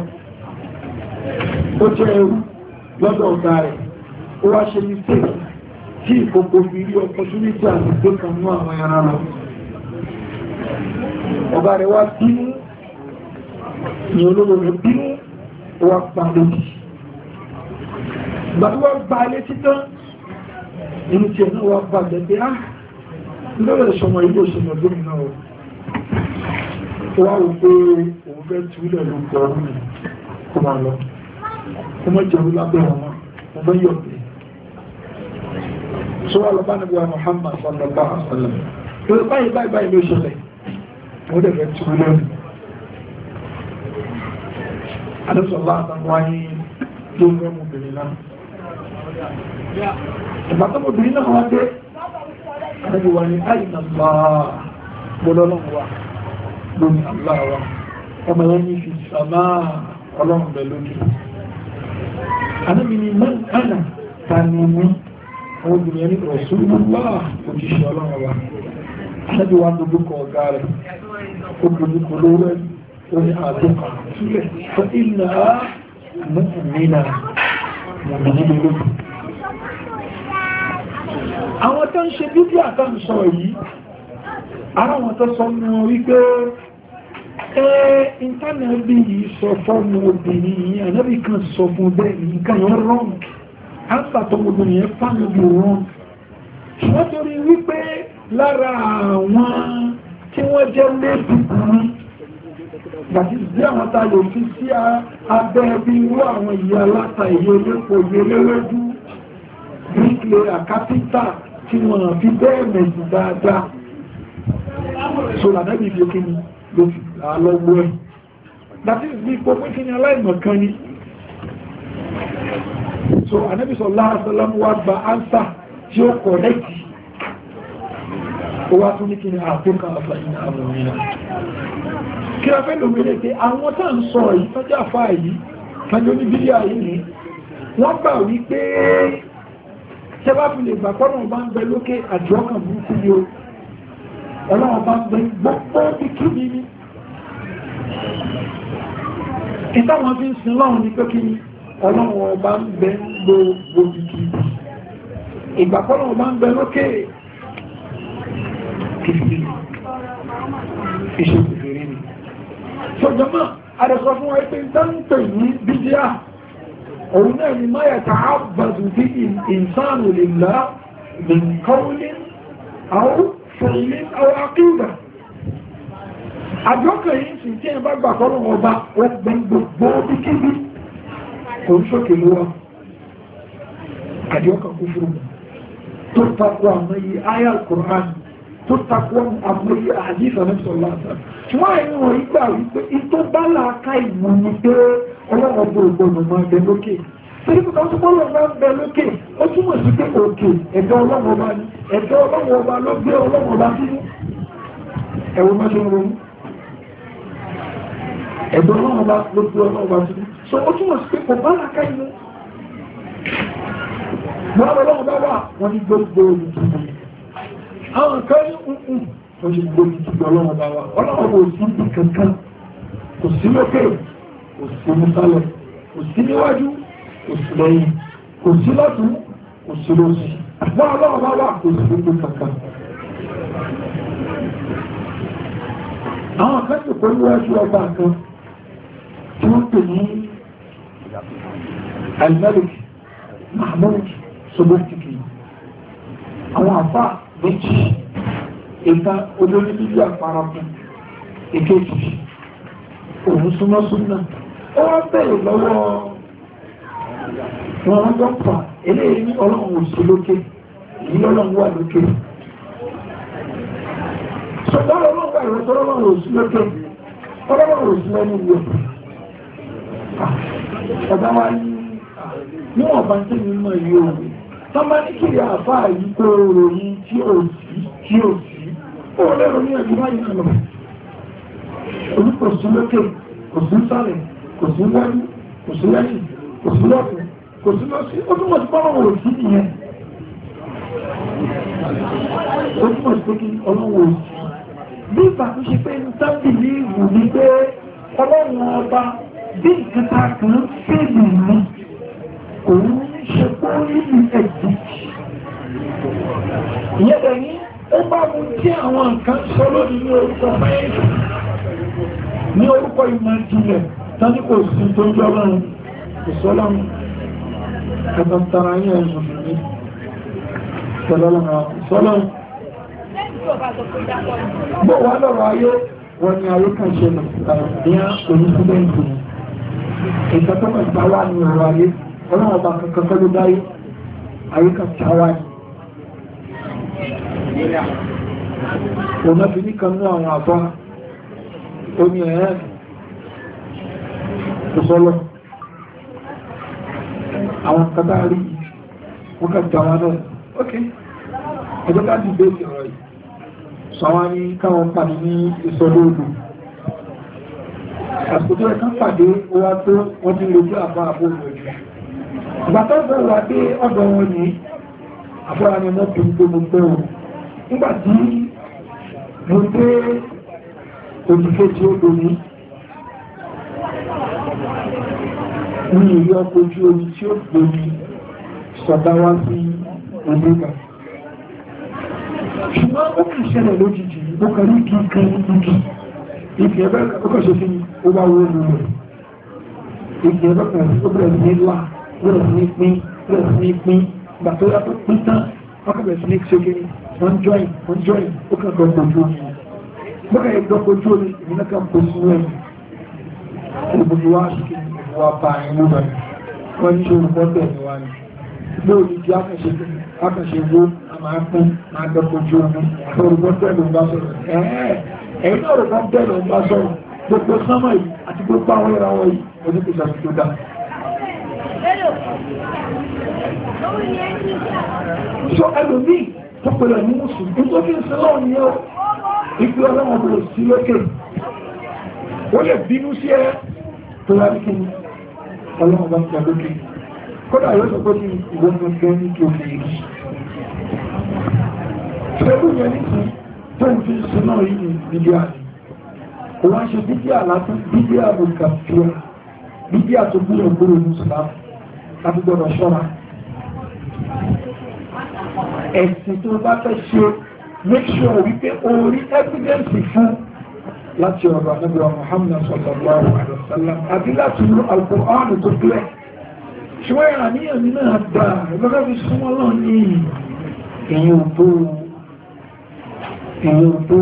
ó jẹ́ ẹrú lọ́dọ̀ ọ̀gá rẹ̀ ó wá ṣe ní ṣẹ́ẹ̀kì tí ìkòkò fi rí opportunity àti gbé kan mú àwọn ẹran lọ ọ̀gá rẹ̀ wá bínú ní olóró rẹ̀ bínú ó wá pa lójì gbàtíwọ́ gba ilé títán inú tí ẹ̀nà wà bá gẹ̀gẹ̀ á lọ́rẹ̀ ṣọmọ ilé òṣèlú gómìnà ó wá wò pé òun fẹ́ túlẹ̀ ló gbọ́ ọdún kó máa lọ kó mọ́ jẹun lábẹ́ wọn wọ́n bẹ́ yọ̀ pé sọ wà lọ bá níbi Muhammad sallallahu alaihi wasallam tó báyìí báyìí báyìí ló ṣẹlẹ̀ wọ́n dẹ̀ fẹ́ túlẹ̀ àdúsọ̀lá àtàwọn ayé tó ń rẹ́ mọ̀bìnrin náà ìgbàtọ́mọ̀bìnrin náà wá dé àdúgbò wà ní àìnà gbọ́lọ́lọ́wọ́ lórí aláwọ̀ ọmọ yẹn ní fi sàmà ọlọ́run bẹ̀ lókè àdúgbò ní mọ́ ànà tani mú àwọn obìnrin ní Rasulullah òjíṣẹ́ ọlọ́run wa àdúgbò wà lójúkọ ọ̀gá rẹ̀ ó lójúkọ lówẹ́ oní àdúgbò sílẹ̀ fún ìlà mọ́kànlélà mọ̀mìnì lókè àwọn tó ń ṣe bíbí àtàǹsọ yìí ara wọn tó sọ mọ́ wípé ẹ́ ìntánẹ́bì yìí sọ fọ́mù obìnrin yìí ànábì kan sọ fún bẹ́ẹ̀ nǹkan yẹn rọ́n ápàtọ̀ obìnrin yẹn fánà bí rọ́n ṣùgbọ́n torí wípé lára àwọn tí wọ́n jẹ́ lébùkún gbàtí sí àwọn tayò fi sí abẹ́ bí irú àwọn ìyá aláta ìyẹ́ olóko ìyẹ́ lẹ́wẹ́dú bíkìlẹ̀ àkápítà tí wọ́n fi bẹ́ẹ̀ mẹ̀sì dáadáa so lànàbí fi kí ni ló fi àlọ́gbọ́ ẹ̀ that is bí ipò pín kí ni aláìmọ̀kan ni so Ànábì sallallahu alaihi wasallam wá gba ánsà tí ó kọ̀rẹ́kì ó wá tún ní kí ni àfíkà àfàyìn àmòmìnà kí a fẹ́ lómìnà pé àwọn tá ń sọ yìí tọ́jú àfáà yìí tọ́jú ní bídíà yìí ni wọ́n gbà wípé tẹ́bá fi lè gbà pọ́nà bá ń bẹ lókè àjọ́kàn burúkú ni ó ọlọ́wọ́ bá ń bẹ gbogbo bí kí ní ní ìtàwọn fi ń sin lọ́wọ́ ní pé kí ní ọlọ́wọ́ bá ń bẹ gbogbo bí kí ìgbà pọ́nà bá ń bẹ lókè kìfì ìṣẹ́ kìfèrè ni ṣọ́jọ́mọ́ àdẹ̀sọ fún wa pé dáńtẹ̀ ní bídíà òun náà ni máa yàtà àbàdù bí ìsánù lè lá min qawlin aw fi'lin aw aqida àjọ́kà yìí sì tí ẹ bá gbà kọ́rọ̀ ọba ọgbẹ̀ gbogbo bí kíbi kò ń ṣókè ló wá àjọ́kà kú fún tó takọ àmọ́ yìí ayal Qur'an tó takọ àmọ́ yìí àdífà náà sọ láta wọ́n àìní wọ̀n ìgbà wípé ìtò bá làákà ìmọ̀ ní pé ọlọ́wọ́ bó gbọ́nà máa bẹ lókè torí pé káwọn bọ́ọ̀lù máa ń bẹ lókè ó túmọ̀ sí pé òkè ẹ̀dọ́ ọlọ́wọ́ bá ní ẹ̀dọ́ ọlọ́wọ́ bá ló gbé ọlọ́wọ́ bá sínú ẹ̀wọ̀n máa ṣe ń ronú ẹ̀dọ́ ọlọ́wọ́ bá ló gbé ọlọ́wọ́ bá sínú so ó túmọ̀ sí pé kò bá làákà ìmọ̀ wọ́n ọlọ́wọ́ bá wà wọ́n ní gbogbo olùdíje àwọn kan ní kúkú wọ́n ṣe gbogbo olùdíje ọlọ́wọ́ bá wà ọlọ́wọ́ bó sí ibi kankan kò sí lókè kò sí nísàlẹ̀ kò sí níwájú kò sí lẹ́yìn kò sí lọ́tún kò sí lósì wọ́n ọlọ́wọ́ bá wà kò sí gbogbo kankan àwọn akẹ́kọ̀ọ́ pẹ̀lú níwájú ọba kan tí wọ́n pè ní Al-Malik Mahmoud Sobotiki àwọn àfá méjì ìta olórí bíbí àparapọ̀ ìkéjì òun súnmọ́ súnmọ́ ó wá bẹ̀rẹ̀ lọ́wọ́ wọn dọ́pàá eléyìí ní ọlọ́run òsì lókè èyí ọlọ́run wà lókè ṣùgbọ́n ọlọ́run wà ìrẹsọ́ ọlọ́run òsì lókè ọlọ́run òsì lẹ́nu ìwé ọ̀dá wa ní níwọ̀n bá ń tẹ́ mi mọ̀ yìí òun tán bá ní kiri àfáà yìí kó ròyìn tí ó sí tí ó sí ó lẹ́rọ ní ẹ̀dùn báyìí náà lọ orí kò sí lókè kò sí sálẹ̀ kò sí wájú kò sí lẹ́yìn kò sí lọ́tún kò sí lọ́sí ó túnmọ̀ sí pọ́nrọ̀ wò sí nìyẹn ó túnmọ̀ sí pé kí ọlọ́wọ́ sí bí ìgbà tó ṣe pé ní tábìlì ìwò ní pé ọlọ́run ọba bí ìkẹta kan fèèmì ní òun ṣe pé ó níbi ẹ̀jì ìyẹ́bẹ̀ ní ó bá mú tí àwọn nǹkan sọ lónìí ní orúkọ mẹ́rin ní orúkọ ìmọ̀ ìjìnlẹ̀ tání kò sí tó jọ lọ́run kò sọ́lọ́run ẹ̀tọ̀tara ní ẹ̀sùn ní tẹ̀lọ́lọ́run ìsọ́lọ́run bó wà lọ́rọ̀ ayé wọ́n ni ayé kan ṣe ní onísúdẹ́ntì ìtọ́tọ́mọ̀ ìgbàwà ní ọ̀rọ̀ ayé ọlọ́run ọba kankan kọ́ ló dáyé ayé kan ṣáwá ní ọ̀nà fi ní kan ní àwọn àbá omi ẹ̀ẹ́ kò sọ́lọ́ àwọn kátà rí wọ́n ká jàwá náà ok ẹjọ́ ká dìbò ìrọ̀ yìí sọ́wọ́n ní káwọn pàdé ní ìsọdọ̀ odò àsìkò tó ẹ̀ká pàdé wá tó wọ́n ti lójú àbá àbò òjò ìgbàtọ́sọ̀ wà dé ọ̀dọ̀ wọn ní àfọ́ra ni wọ́n tó ń gbé gbogbo wọn nígbàtí mo dé òjìké tí ó domi ní ìlú ọkọ̀ ojú omi tí ó domi sọ̀dá wá sí òmìnira ṣùgbọ́n ó kìí ṣẹlẹ̀ lójijì ó kàrí kí kan níbi ìfẹ́ ẹ̀bẹ́ ọkọ̀ṣe sí ó bá wó lù rẹ̀ ìfẹ́ ẹ̀bẹ́ kan ó bẹ̀rẹ̀ sí ní lá bẹ̀rẹ̀ sí ní pín bẹ̀rẹ̀ sí ní pín ìgbà tó yàtọ̀ pín tán ọkọ̀ bẹ̀rẹ̀ sí ní ṣe kí wọ́n join wọ́n join ó kàn gbọ́gbọ́ ojú omi bọ́kà ìgbọ́gbọ́ ojú omi ìmúná kan kò sí rẹ̀ olùbùdó wá sí kí wá bá inú rẹ̀ wọ́n ní ṣe olùbọ́ bẹ̀ ni wá ní lóòrì tí akàṣe wó a máa pín máa gbọ́gbọ́ ojú omi olùbọ́ bẹ̀ ló ń bá sọ̀rọ̀ ẹ̀ẹ́ ẹ̀yìn náà olùbọ́ bẹ̀ ló ń bá sọ̀rọ̀ gbogbo sánmà yìí àti gbogbo àwọn ìràwọ̀ yìí onípìsà tó dá so ẹlòmíì tó pẹ̀lú ní mùsùlùmí tó fi ń sin lọ́wọ́ ní ọ́ ìpí ọlọ́wọ́ bẹ̀rẹ̀ sí lókè wọ́n lè bínú sí ẹ tó wá ní kí ní ọlọ́wọ́ bá ń jà lókè kódà yóò sọ pé ní ìwọ́n tó fẹ́ ní kí o fi rí pẹ̀lú yẹn ní sí tó ń fi sin náà yìí ní bíbí àní kò wá ṣe bíbí àlátún bíbí àbòkà fíà bíbí àtògbúrò gbúrò mùsùlùmí láti gbọ́dọ̀ ṣọ́ra ẹ̀sìn tó bá fẹ́ ṣe make sure wípé orí evidence fún láti ọ̀rọ̀ Ànábì Muhammad sallallahu alaihi wasallam àbí láti inú Al-Qur'an tó kílẹ̀ ṣùgbọ́n ìràníyàn ní náà dá ẹgbẹ́gbẹ́ fi súnmọ́ lọ ní èyàn tó èyàn tó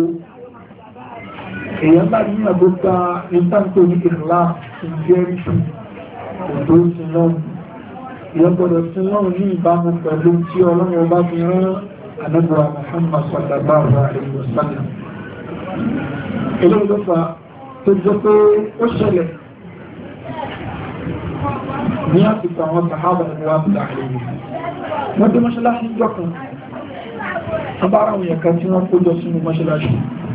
èyàn bá ní àgbógbá ìtàntò ní ìrìnlá ìjẹ́rìsì òdó sí náà ìyọ́gbọ́dọ̀ sí náà ní ìbámu pẹ̀lú tí Ọlọ́run ọba fi rán Ànábì Muhammad sallallahu alaihi wasallam ìlúgbọ́fà tó jẹ́ pé ó ṣẹlẹ̀ ní àsìkò àwọn sàhábà ìwádìí láàrin wọ́n dé mọ́ṣálásí jọ́kan abára àwọn ẹ̀ka tí wọ́n kó jọ sínú mọ́ṣálásí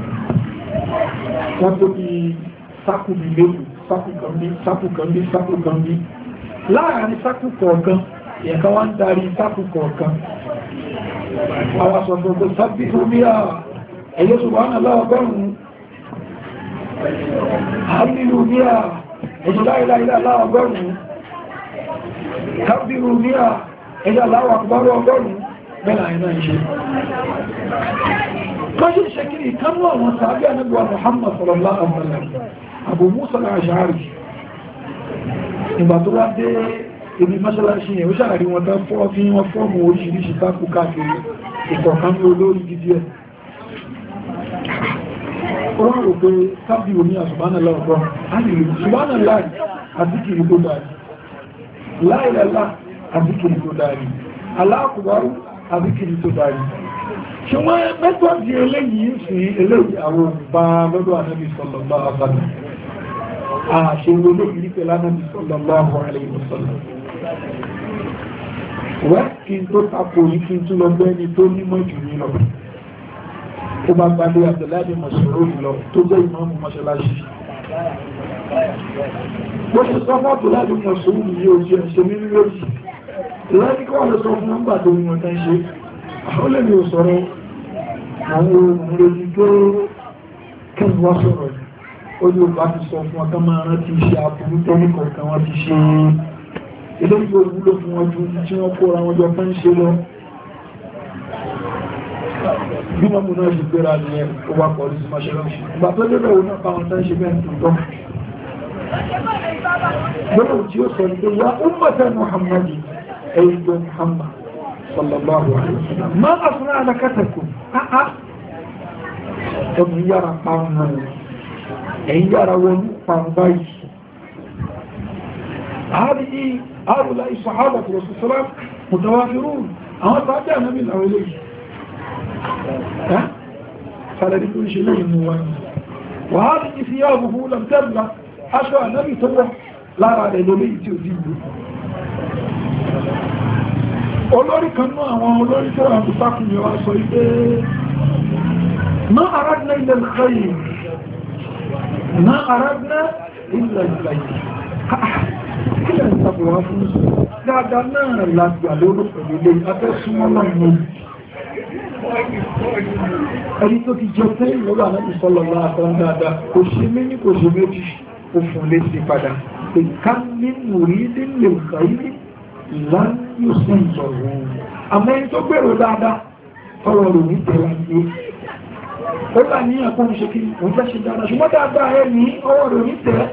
wọ́n tó bí sákù bí lébù sákù kan bí sákù kan bí sákù kan bí láàrin sákù kọ̀ọ̀kan ẹ̀ka wá ń darí sákù kọ̀ọ̀kan àwọn asọ̀tọ̀ sábí fúnmíà ẹ̀yẹ́ subhanallah ọgọ́rùn-ún hallelujah ẹ̀yẹ́ la ilaha illallah ọgọ́rùn-ún kábírù níà ẹ̀yẹ́ Allahu akbar ọgọ́rùn-ún bẹ́ẹ̀ àìná ìṣẹ́ kọ́ṣí ṣe kiri ìkánú àwọn sàábí Ànábì Muhammad sallallahu alaihi wasallam Abu Musa al-Ash'ari ìgbà tó wá dé ibi mọ́ṣálásí ẹ̀ ó ṣàrí wọn tán fọ́ fi wọ́n fọ́ọ̀mù oríṣiríṣi tákù káàkiri ìkọ̀kan ní olórí gidi ẹ̀ wọ́n rò pé sábí omi àṣùbánàlá ọ̀gbọ́n àṣùbánàlá àdíkìrì tó dárí láìlẹ́lá àdíkìrì tó dárí aláàkùbárú àdíkìrì tó dárí ṣùgbọ́n mẹ́tọ́dì eléyìí sí eléyìí àwọn bá lọ́dọ̀ Ànábì sallallahu alaihi wasallam àṣẹ olóògbé pẹ̀lú Ànábì sallallahu alaihi wasallam wẹ́ kí n tó tapò yìí kí n tún lọ bẹ́ni tó nímọ̀ jù ní lọ ó bá gbádé Abdullahi Mas'ud lọ tó jẹ́ ìmáàmù mọ́ṣáláṣí bó ṣe sọ fún Abdullahi Mas'ud yìí ó jẹ́ ṣe mímí lójì láti kọ́ lọ sọ fún ọgbà tó ní ọ̀tá ṣe ó lè ní òsọ̀rọ̀ àwọn ohun lójú tó kẹ́lù wá sọ̀rọ̀ yìí ó ní òbá ti sọ fún ọkọ̀ máa rántí iṣẹ́ àbúrú tó ní kọ̀ọ̀kan wọ́n ti ṣe ilé ìgbò wúlò fún wọn ju tí wọ́n kó ra wọn jọ fẹ́ ń ṣe lọ bí wọ́n mú náà ṣe gbéra ní ẹ̀ ó wá pọ̀ sí mọ́ṣẹ́lọ́ṣì ìgbà tó lébẹ̀ òun náà bá wọn tán ṣe bẹ́ẹ̀ tó tọ́ gbọ́nà tí ó sọ ní wá ummata Muhammadi ẹ̀yìn jọ Muhammad sallallahu alaihi wasallam ma asna alakatakum a'a ọmọ yára parun náà ẹ̀yìn yára wọn parun báyìí àárí àrùlá ìṣàhábà tó rọ̀ sọ́lá mutawafirun àwọn tàbí ànábì àwọn eléyìí فالذي يقول شيء من وين وهذه ثيابه لم تبلغ أشوى النبي تبلغ lára rẹ̀ lórí tí ò dìbò olórí kan náà àwọn olórí tó wà ní sákùnrin wa sọ ipé ma aradna illa al-khayr ma aradna illa al-khayr kí lẹ́ ń sàbọ̀wá fún dáadáa náà lágbà lóró pẹ̀lú ilé afẹ́súnmọ́ lọ́nà ẹni tó ti jẹ pé ìlọ́gbà náà ìsọ́lọ̀lá àtàn dáadáa kò ṣe méjì kò ṣe méjì ó fún lé sí padà pé ká ní mùrí nílé ìkàílì ìlànà yóò sí ìjọ̀rọ̀ àmọ́ ẹni tó gbèrò dáadáa ọ̀rọ̀ rò ní tẹ̀lá ní ó là ní àpò ń ṣe kí òun fẹ́ ṣe dáadáa ṣùgbọ́n dáadáa ẹ ní ọwọ́ rò ní tẹ̀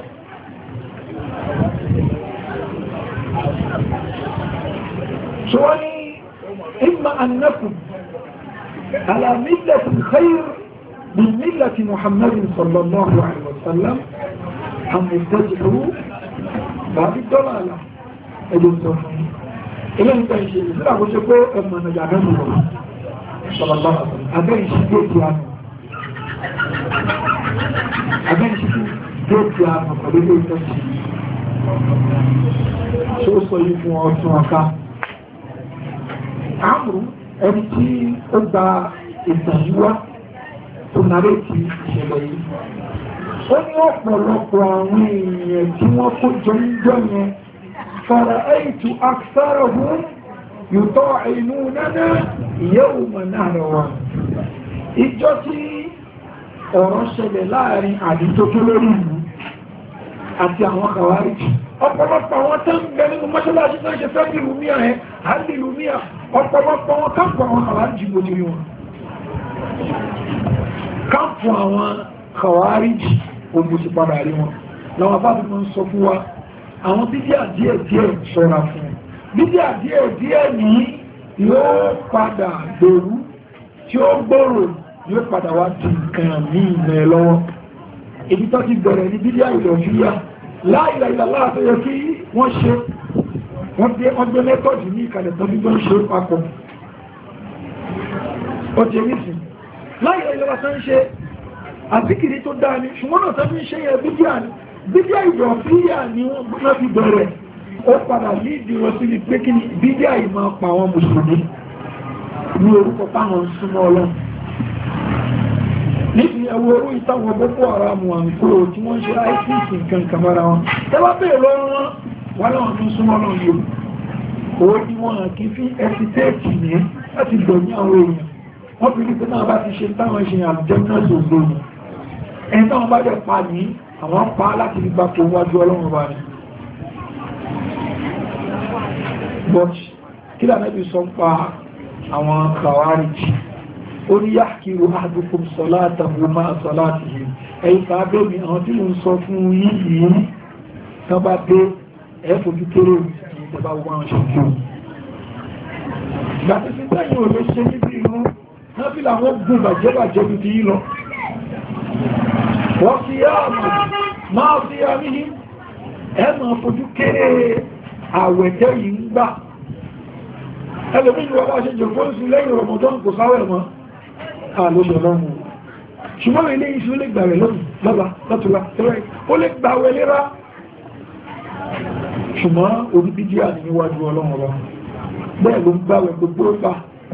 ṣọ́ni ìmọ̀ annakum على ملة الخير من ملة محمد صلى الله عليه وسلم أن يتجهوا باب الضلالة أجل صحيح إلا أن تنشي إذا أقول شكو أما نجعنا الله صلى الله عليه وسلم أبين شكيت عنه أبين شكيت عنه قبل تنشي شو صيف وعصوكا عمرو ẹni tí ó gba ìtàjúwá tó nàrẹ́ tí ìṣẹ̀lẹ̀ yìí ó ní ọ̀pọ̀lọpọ̀ àwọn èèyàn tí wọ́n kó jọ ń jọ yẹn fara aitu aksarahum yuta'inunana yawma nahrawa ìjọ tí ọ̀rọ̀ ṣẹlẹ̀ láàrin àdíjọ́ tó lórí ìlú àti àwọn kàwárí ọ̀pọ̀lọpọ̀ àwọn tó ń bẹ nínú mọ́ṣáláṣí tó ń ṣe fẹ́ bí lùmíà ẹ̀ hálì lùmíà ọ̀pọ̀lọpọ̀ wọn káàpù àwọn kàwárí bó ti rí wọn káàpù àwọn kàwárí ogun ti padà rí wọn láwọn abábí wọn sọ fún wa àwọn bídíà díẹ̀ díẹ̀ ṣọ́ra fún bídíà díẹ̀ díẹ̀ ní yóò padà gbèrú tí ó gbòòrò yóò padà wá di nǹkan ní ilẹ̀ lọ́wọ́ ibi tó ti bẹ̀rẹ̀ ní bídíà ìlọ̀fíà láìláìlá tó yẹ kí wọ́n ṣe wọ́n gbé mẹ́tọ̀dì ní ìkàlẹ̀ tó gbígbọ́n ṣe papọ̀ ó ti rí sí láìláìlá tó ń ṣe àzíkìrí tó dáa ní ṣùgbọ́n náà tó fi ń ṣe yẹ bídíà ní bídíà ìlọ̀fíà ni wọ́n gbọ́nà fi bẹ̀rẹ̀ ó padà ní ìdíwọ̀ sí ní pé kí ni bídíà ìmọ̀ pa àwọn mùsùlùmí ní orúkọ táwọn súnmọ́ ọlọ́run níbi ẹwọ orú ìtàwọn Boko Haram àǹkúrò tí wọ́n ṣe àìsíìsì nǹkan kàmára wọn tẹ́lá bèèrè lọ́rùn wọn wọ́n láwọn tó súnmọ́ náà yóò owó tí wọ́n kí fi ẹsìtẹ́ẹ̀kì ní láti gbẹ̀mí àwọn èèyàn wọ́n fi nípa náà bá ti ṣe táwọn ṣe àjẹ́mínàṣì ògbóni ẹni táwọn bá jẹ́ pa ní àwọn pa láti rí gbapò wájú ọlọ́run bá ní but kí lànàbí sọ ń pa àwọn Khawarij ó ní yahkiru ahadukum salatahu ma'a salatihi ẹ̀yìn tàbí mi àwọn tí mo ń sọ fún yìí tán bá dé ẹ̀fòjú kéré ìjọba wọn ṣe kí o gbàtí sí tẹ́yìn òwe ṣe níbi ìlú náà fi làwọn gùn bàjẹ́ bàjẹ́ bí ti yí lọ wọ́n fi yá àmà máa fi yá ní ẹ̀mà fojú kéré àwẹ̀tẹ́ yìí ń gbà ẹlòmíì wọ́n bá ṣe jẹ fún sí lẹ́yìn Ramadan kò sáwẹ̀ mọ́ àlóṣe ọlọ́run ṣùgbọ́n ilé iṣẹ́ ó lè gbà rẹ̀ lọ́la lọ́tùlá tẹ́rẹ ó lè gbà wẹ̀ lera ṣùgbọ́n orí bídíà ní níwájú ọlọ́run ọba bẹ́ẹ̀ ló ń gbà wẹ̀ gbogbo gbà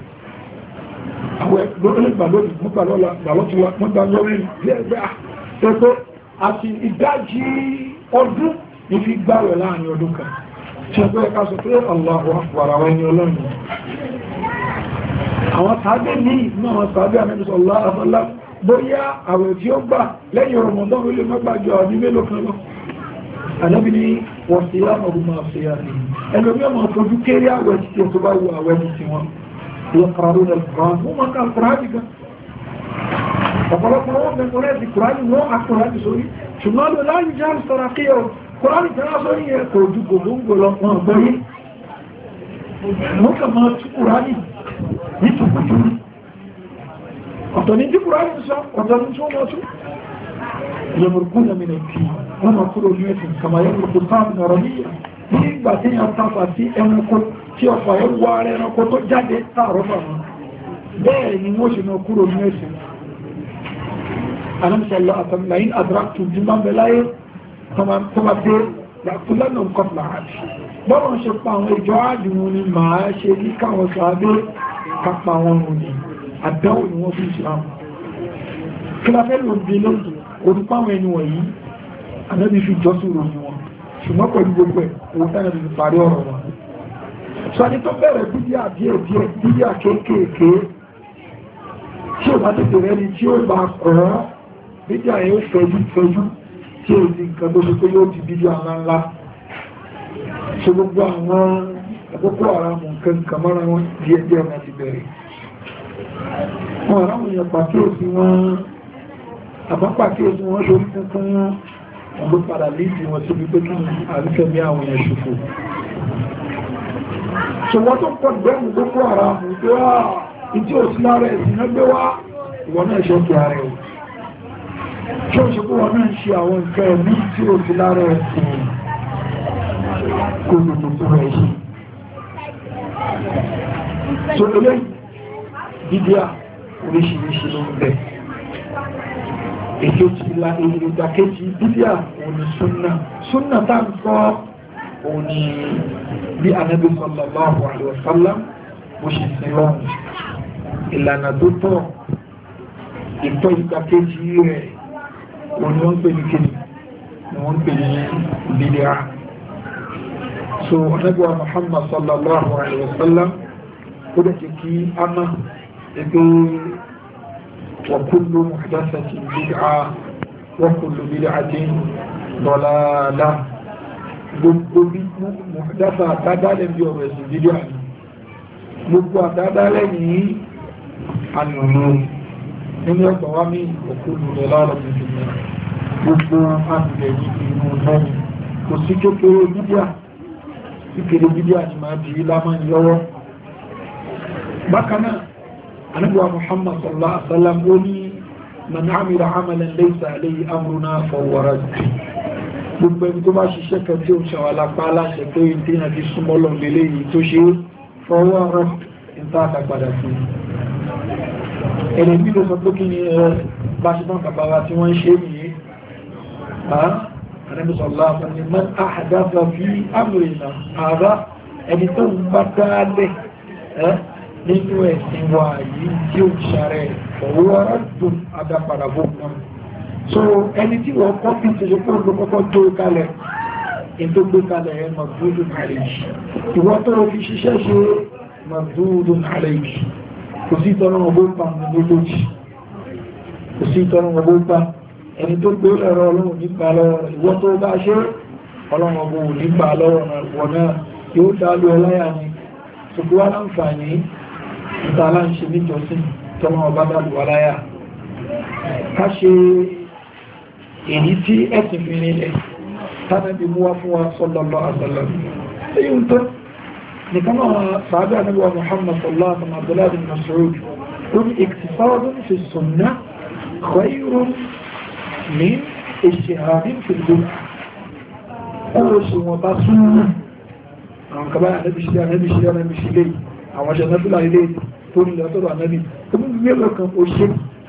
àwẹ̀ lọ́lẹ́gbà lónìí mọ́gbà lọ́la gbàlọ́tùlá mọ́gbà lọ́rin ẹgbẹ́ àti ìdájí ọdún ní fi gbà wẹ̀ láàrin ọdún kan ṣẹgbẹ́ ẹ̀ká sọ pé Allahu Akbar àwọn ẹni ọlọ́run àwọn tàbí ní ìgbìmọ̀ àwọn tàbí àmẹ́bìsọ̀ aláàfàlá bóyá àwẹ̀ tí ó gbà lẹ́yìn Ramadan ó lè mọ́gbàjọ ọdún mélòó kan lọ ànábì ní wọ́n sí àmọ̀rún máa fi àrí ẹlòmí ọmọ fojú kéré àwẹ̀ tí ó tó bá wù àwẹ̀ ní ti wọn wọ́n kàrò rẹ̀ kùrán wọ́n máa ká kùrán gan ọ̀pọ̀lọpọ̀ wọn mẹ́kọ̀rẹ́ ti kùrán wọ́n akùrán ti sórí ṣùgbọ́n lọ láyé já sọ̀rọ̀ kí ọ kùrán ìjọba sórí yẹ kò ju gbogbo lọ wọn gbọ́yé wọ́n kà máa tú kùrán ní tùkùtù ọ̀tọ̀ ní tí kùrán sọ ọ̀tọ̀ ní tí wọ́n mọ́ tú يمرقون من الدين وما كروا جيسم كما يمرق الطعام من ربيع nígbà tí yàn tàbà sí ẹranko tí ọ̀pọ̀ ẹ̀ wà rẹ̀ ẹranko tó jáde tààrọ́fà wọn bẹ́ẹ̀ ni wọ́n ṣe náà kúrò ní ẹ̀sìn alámsọ̀lá àtàmìláyìn àdráktù jí máa bẹ̀láyé tó máa dé làkúlẹ́nà kọ́pùlà àti bọ́rọ̀ ṣe pa àwọn ìjọ àdìmú ni màá ṣe ní káwọn sàábé kápa wọn mú ní àdáwò ni wọ́n fi Islam kí la fẹ́ lò bí lóòdù olùpáwọn ẹni wọ̀nyí Ànábì fi jọ́sùn ròyìn wọn ṣùgbọ́n pẹ̀lú gbogbo ẹ̀ owó tánà fi parí ọ̀rọ̀ wọn sọ́ni tó bẹ̀rẹ̀ bídíà díẹ̀ díẹ̀ bídíà kéékèèké tí ó bá tètè rẹ̀ ni tí ó bá kọ̀ọ́ bídíà yóò fẹ́jú fẹ́jú tí ó di nǹkan tó ṣe pé yóò di bídíà ńláńlá ṣe gbogbo àwọn àkókò ara mọ̀ nǹkan kàmọ́ra wọn díẹ̀ díẹ̀ wọn ti bẹ̀rẹ̀ wọn ara wọn yẹn pàkíyèsí wọn àbápàkíyèsí wọn ṣorí funfun wọn ló padà léèdì wọn síbi pé kí àrífẹ̀mí àwọn èèyàn ṣòfò ṣùgbọ́n tó pọ̀ gbẹ́mù gbogbo ara mú pé wá ìdí òsì lára ẹ̀sìn náà gbé wá ìwọ náà ṣe kí ara ẹ̀ ṣe ó ṣe pé wọn náà ṣe àwọn nǹkan ẹ̀mí tí òsì lára ẹ̀sìn kò lè tó tó rẹ̀ ṣe so ilé dídíà oríṣiríṣi ló ń bẹ̀ èké tí la èrò ìdàkejì dídíà òní súnnà súnnà tá ń kọ́ òní bí Ànábì sallallahu alaihi wasallam bó ṣe sí lọ́rùn ìlànà tó tọ́ ìtọ́ ìdàkejì rẹ̀ òní wọ́n pè ní kíni ni wọ́n pè ní bídíà so Ànábì Muhammad sallallahu alaihi wasallam ó dẹ̀ jẹ́ kí a máa ẹgbẹ́ wa kullu muhdathatin bid'ah wa kullu bid'atin dalalah gbogbo bí muhdatha àdádálẹ̀ bí ọ̀rọ̀ ẹ̀sìn bídíà ní gbogbo àdádálẹ̀ ní ànàmọ́ nínú ọgbà wá ní wa kullu dalalatin fin nar gbogbo àtìlẹ̀ ní inú náà kò sí kékeré bídíà kékeré bídíà ni máa di lámà ní lọ́wọ́ bákanáà anábíwá Muhammad sallallahu alaihi wasallam ó ní man amila amalan laysa alayhi amruna fahuwa radd gbogbo ẹni tó bá ṣiṣẹ́ kan tí ó ń ṣàwàlápá aláṣẹ pé ìdínà ti súnmọ́ lọ lélé yìí tó ṣe fahuwa radd ìta àtàpadà sí ẹni bí ló sọ pé kí ni ẹ bá ṣe tán bàbá wa tí wọ́n ń ṣe nìyí anábí sallallahu alaihi wasallam man ahdatha fi amrina hadha ẹni tó ń bá dáálẹ̀ nínú ẹ̀sìn wa yìí tí ó ṣàrẹ̀ ọ̀wọ́ dùn adápadàbò náà so ẹni tí wọ́n kọ́ fi ṣe fún olùkọ́kọ́ tó kalẹ̀ ètò gbé kalẹ̀ ẹ̀ mọ̀dúdùn àlejì ìwọ́n tó fi ṣiṣẹ́ ṣe mọ̀dúdùn àlejì kò sí ìtọ́nà ọgbọ́npa lójújì kò sí ìtọ́nà ọgbọ́npa ẹni tó gbé ẹ̀rọ ọlọ́run nípa lọ́wọ́ ìwọ́n tó bá ṣe ọlọ́run ọgbọ́n nípa lọ́wọ́ náà yóò dá lú ọláyà ni ṣùgbọ́n wá láǹfààní ìtàlá ń ṣe níjọsìn tọ́mọ ọba dàbò aláyà ká ṣe èyí tí ẹ̀sìn fi nílẹ̀ tánàbí mú wá fún wa sallallahu alaihi wasallam èyí ń tó nìkan náà sàábẹ́ àníwá Muhammad sallallahu alaihi wasallam Abdullah bin Mas'ud ó ní iktisadun fi sunnah khayrun min ijtihadin fi bid'ah ó ṣe wọn bá súnmọ́ àwọn kàbáyà ànábì ṣe ànábì ṣe ànábì ṣe lè àwọn aṣọ náfílà ilé tó ní lọ́tọ́rọ̀ ànábì ọmọ mẹ́lọ kan ó ṣe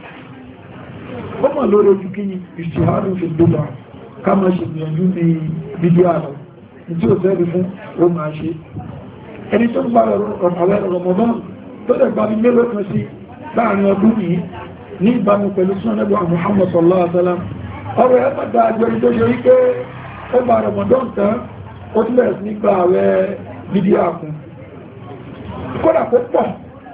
ó mọ̀ lórí ojú kí ní ìṣìhárùn fi gbogbo ká máa ṣe ìyànjú ní bídíò àlọ́ tí ó fẹ́rí fún ó máa ṣe ẹni tó ń bá ọ̀pàlẹ̀ Ramadan tó dẹ̀ gba ní mẹ́lọ kan sí láàrin ọdún yìí ní ìbámu pẹ̀lú sunnah Muhammad sallallahu alaihi wasallam ọ̀rọ̀ ẹ̀ pàdà àjọyìn tó ṣe wípé ó bá Ramadan tán ó tilẹ̀ nígbà àwẹ̀ bídíò àkùn kódà kó pọ̀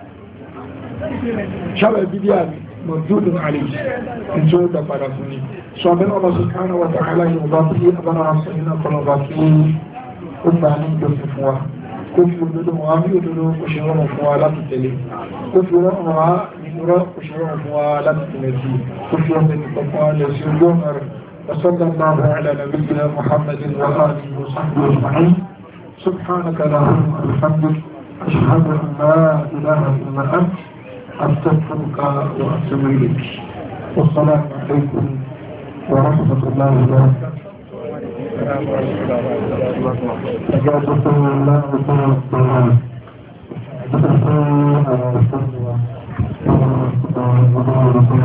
ṣáwẹ̀ bídíò àmì mọ̀júdùn àlejì tí ó dà padà fún ní sọ abẹ́nà ọba subhanahu wa ta'ala yóò bá bí abára sọ iná kọlọ̀bá kí ó gbà ní ìjọsìn fún wa kó fi òdodo wọn bí òdodo kò ṣe rọrùn fún wa láti tẹ̀lé kó fi rọrùn wa nínúrọ̀ kò ṣe rọrùn fún wa láti tẹ̀lé sí kó fi ọmọ nìkan fún wa lè sí ojú ọmọ rẹ̀ وصلى الله على نبينا محمد وآله وصحبه أجمعين سبحانك اللهم وبحمدك أشهد أن لا إله إلا أنت أستغفرك وأتوب إليك والسلام عليكم ورحمة الله وبركاته. أجابكم الله وبركاته.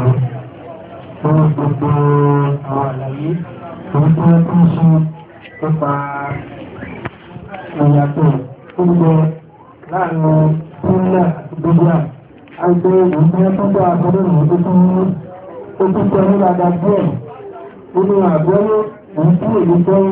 Fún gbogbo àwọn àlàyé tó ń tó ń ṣe nípa ìyàtọ̀ tó ń bẹ láàrin sílẹ̀ àti gbogbo àìpé ìgbẹ́ tó bá àkọ́dọ̀ ìwọ̀n tó tún ó tún tẹ́ ní dáadáa díẹ̀ nínú àgbọ́yé èyí tí èyí tẹ́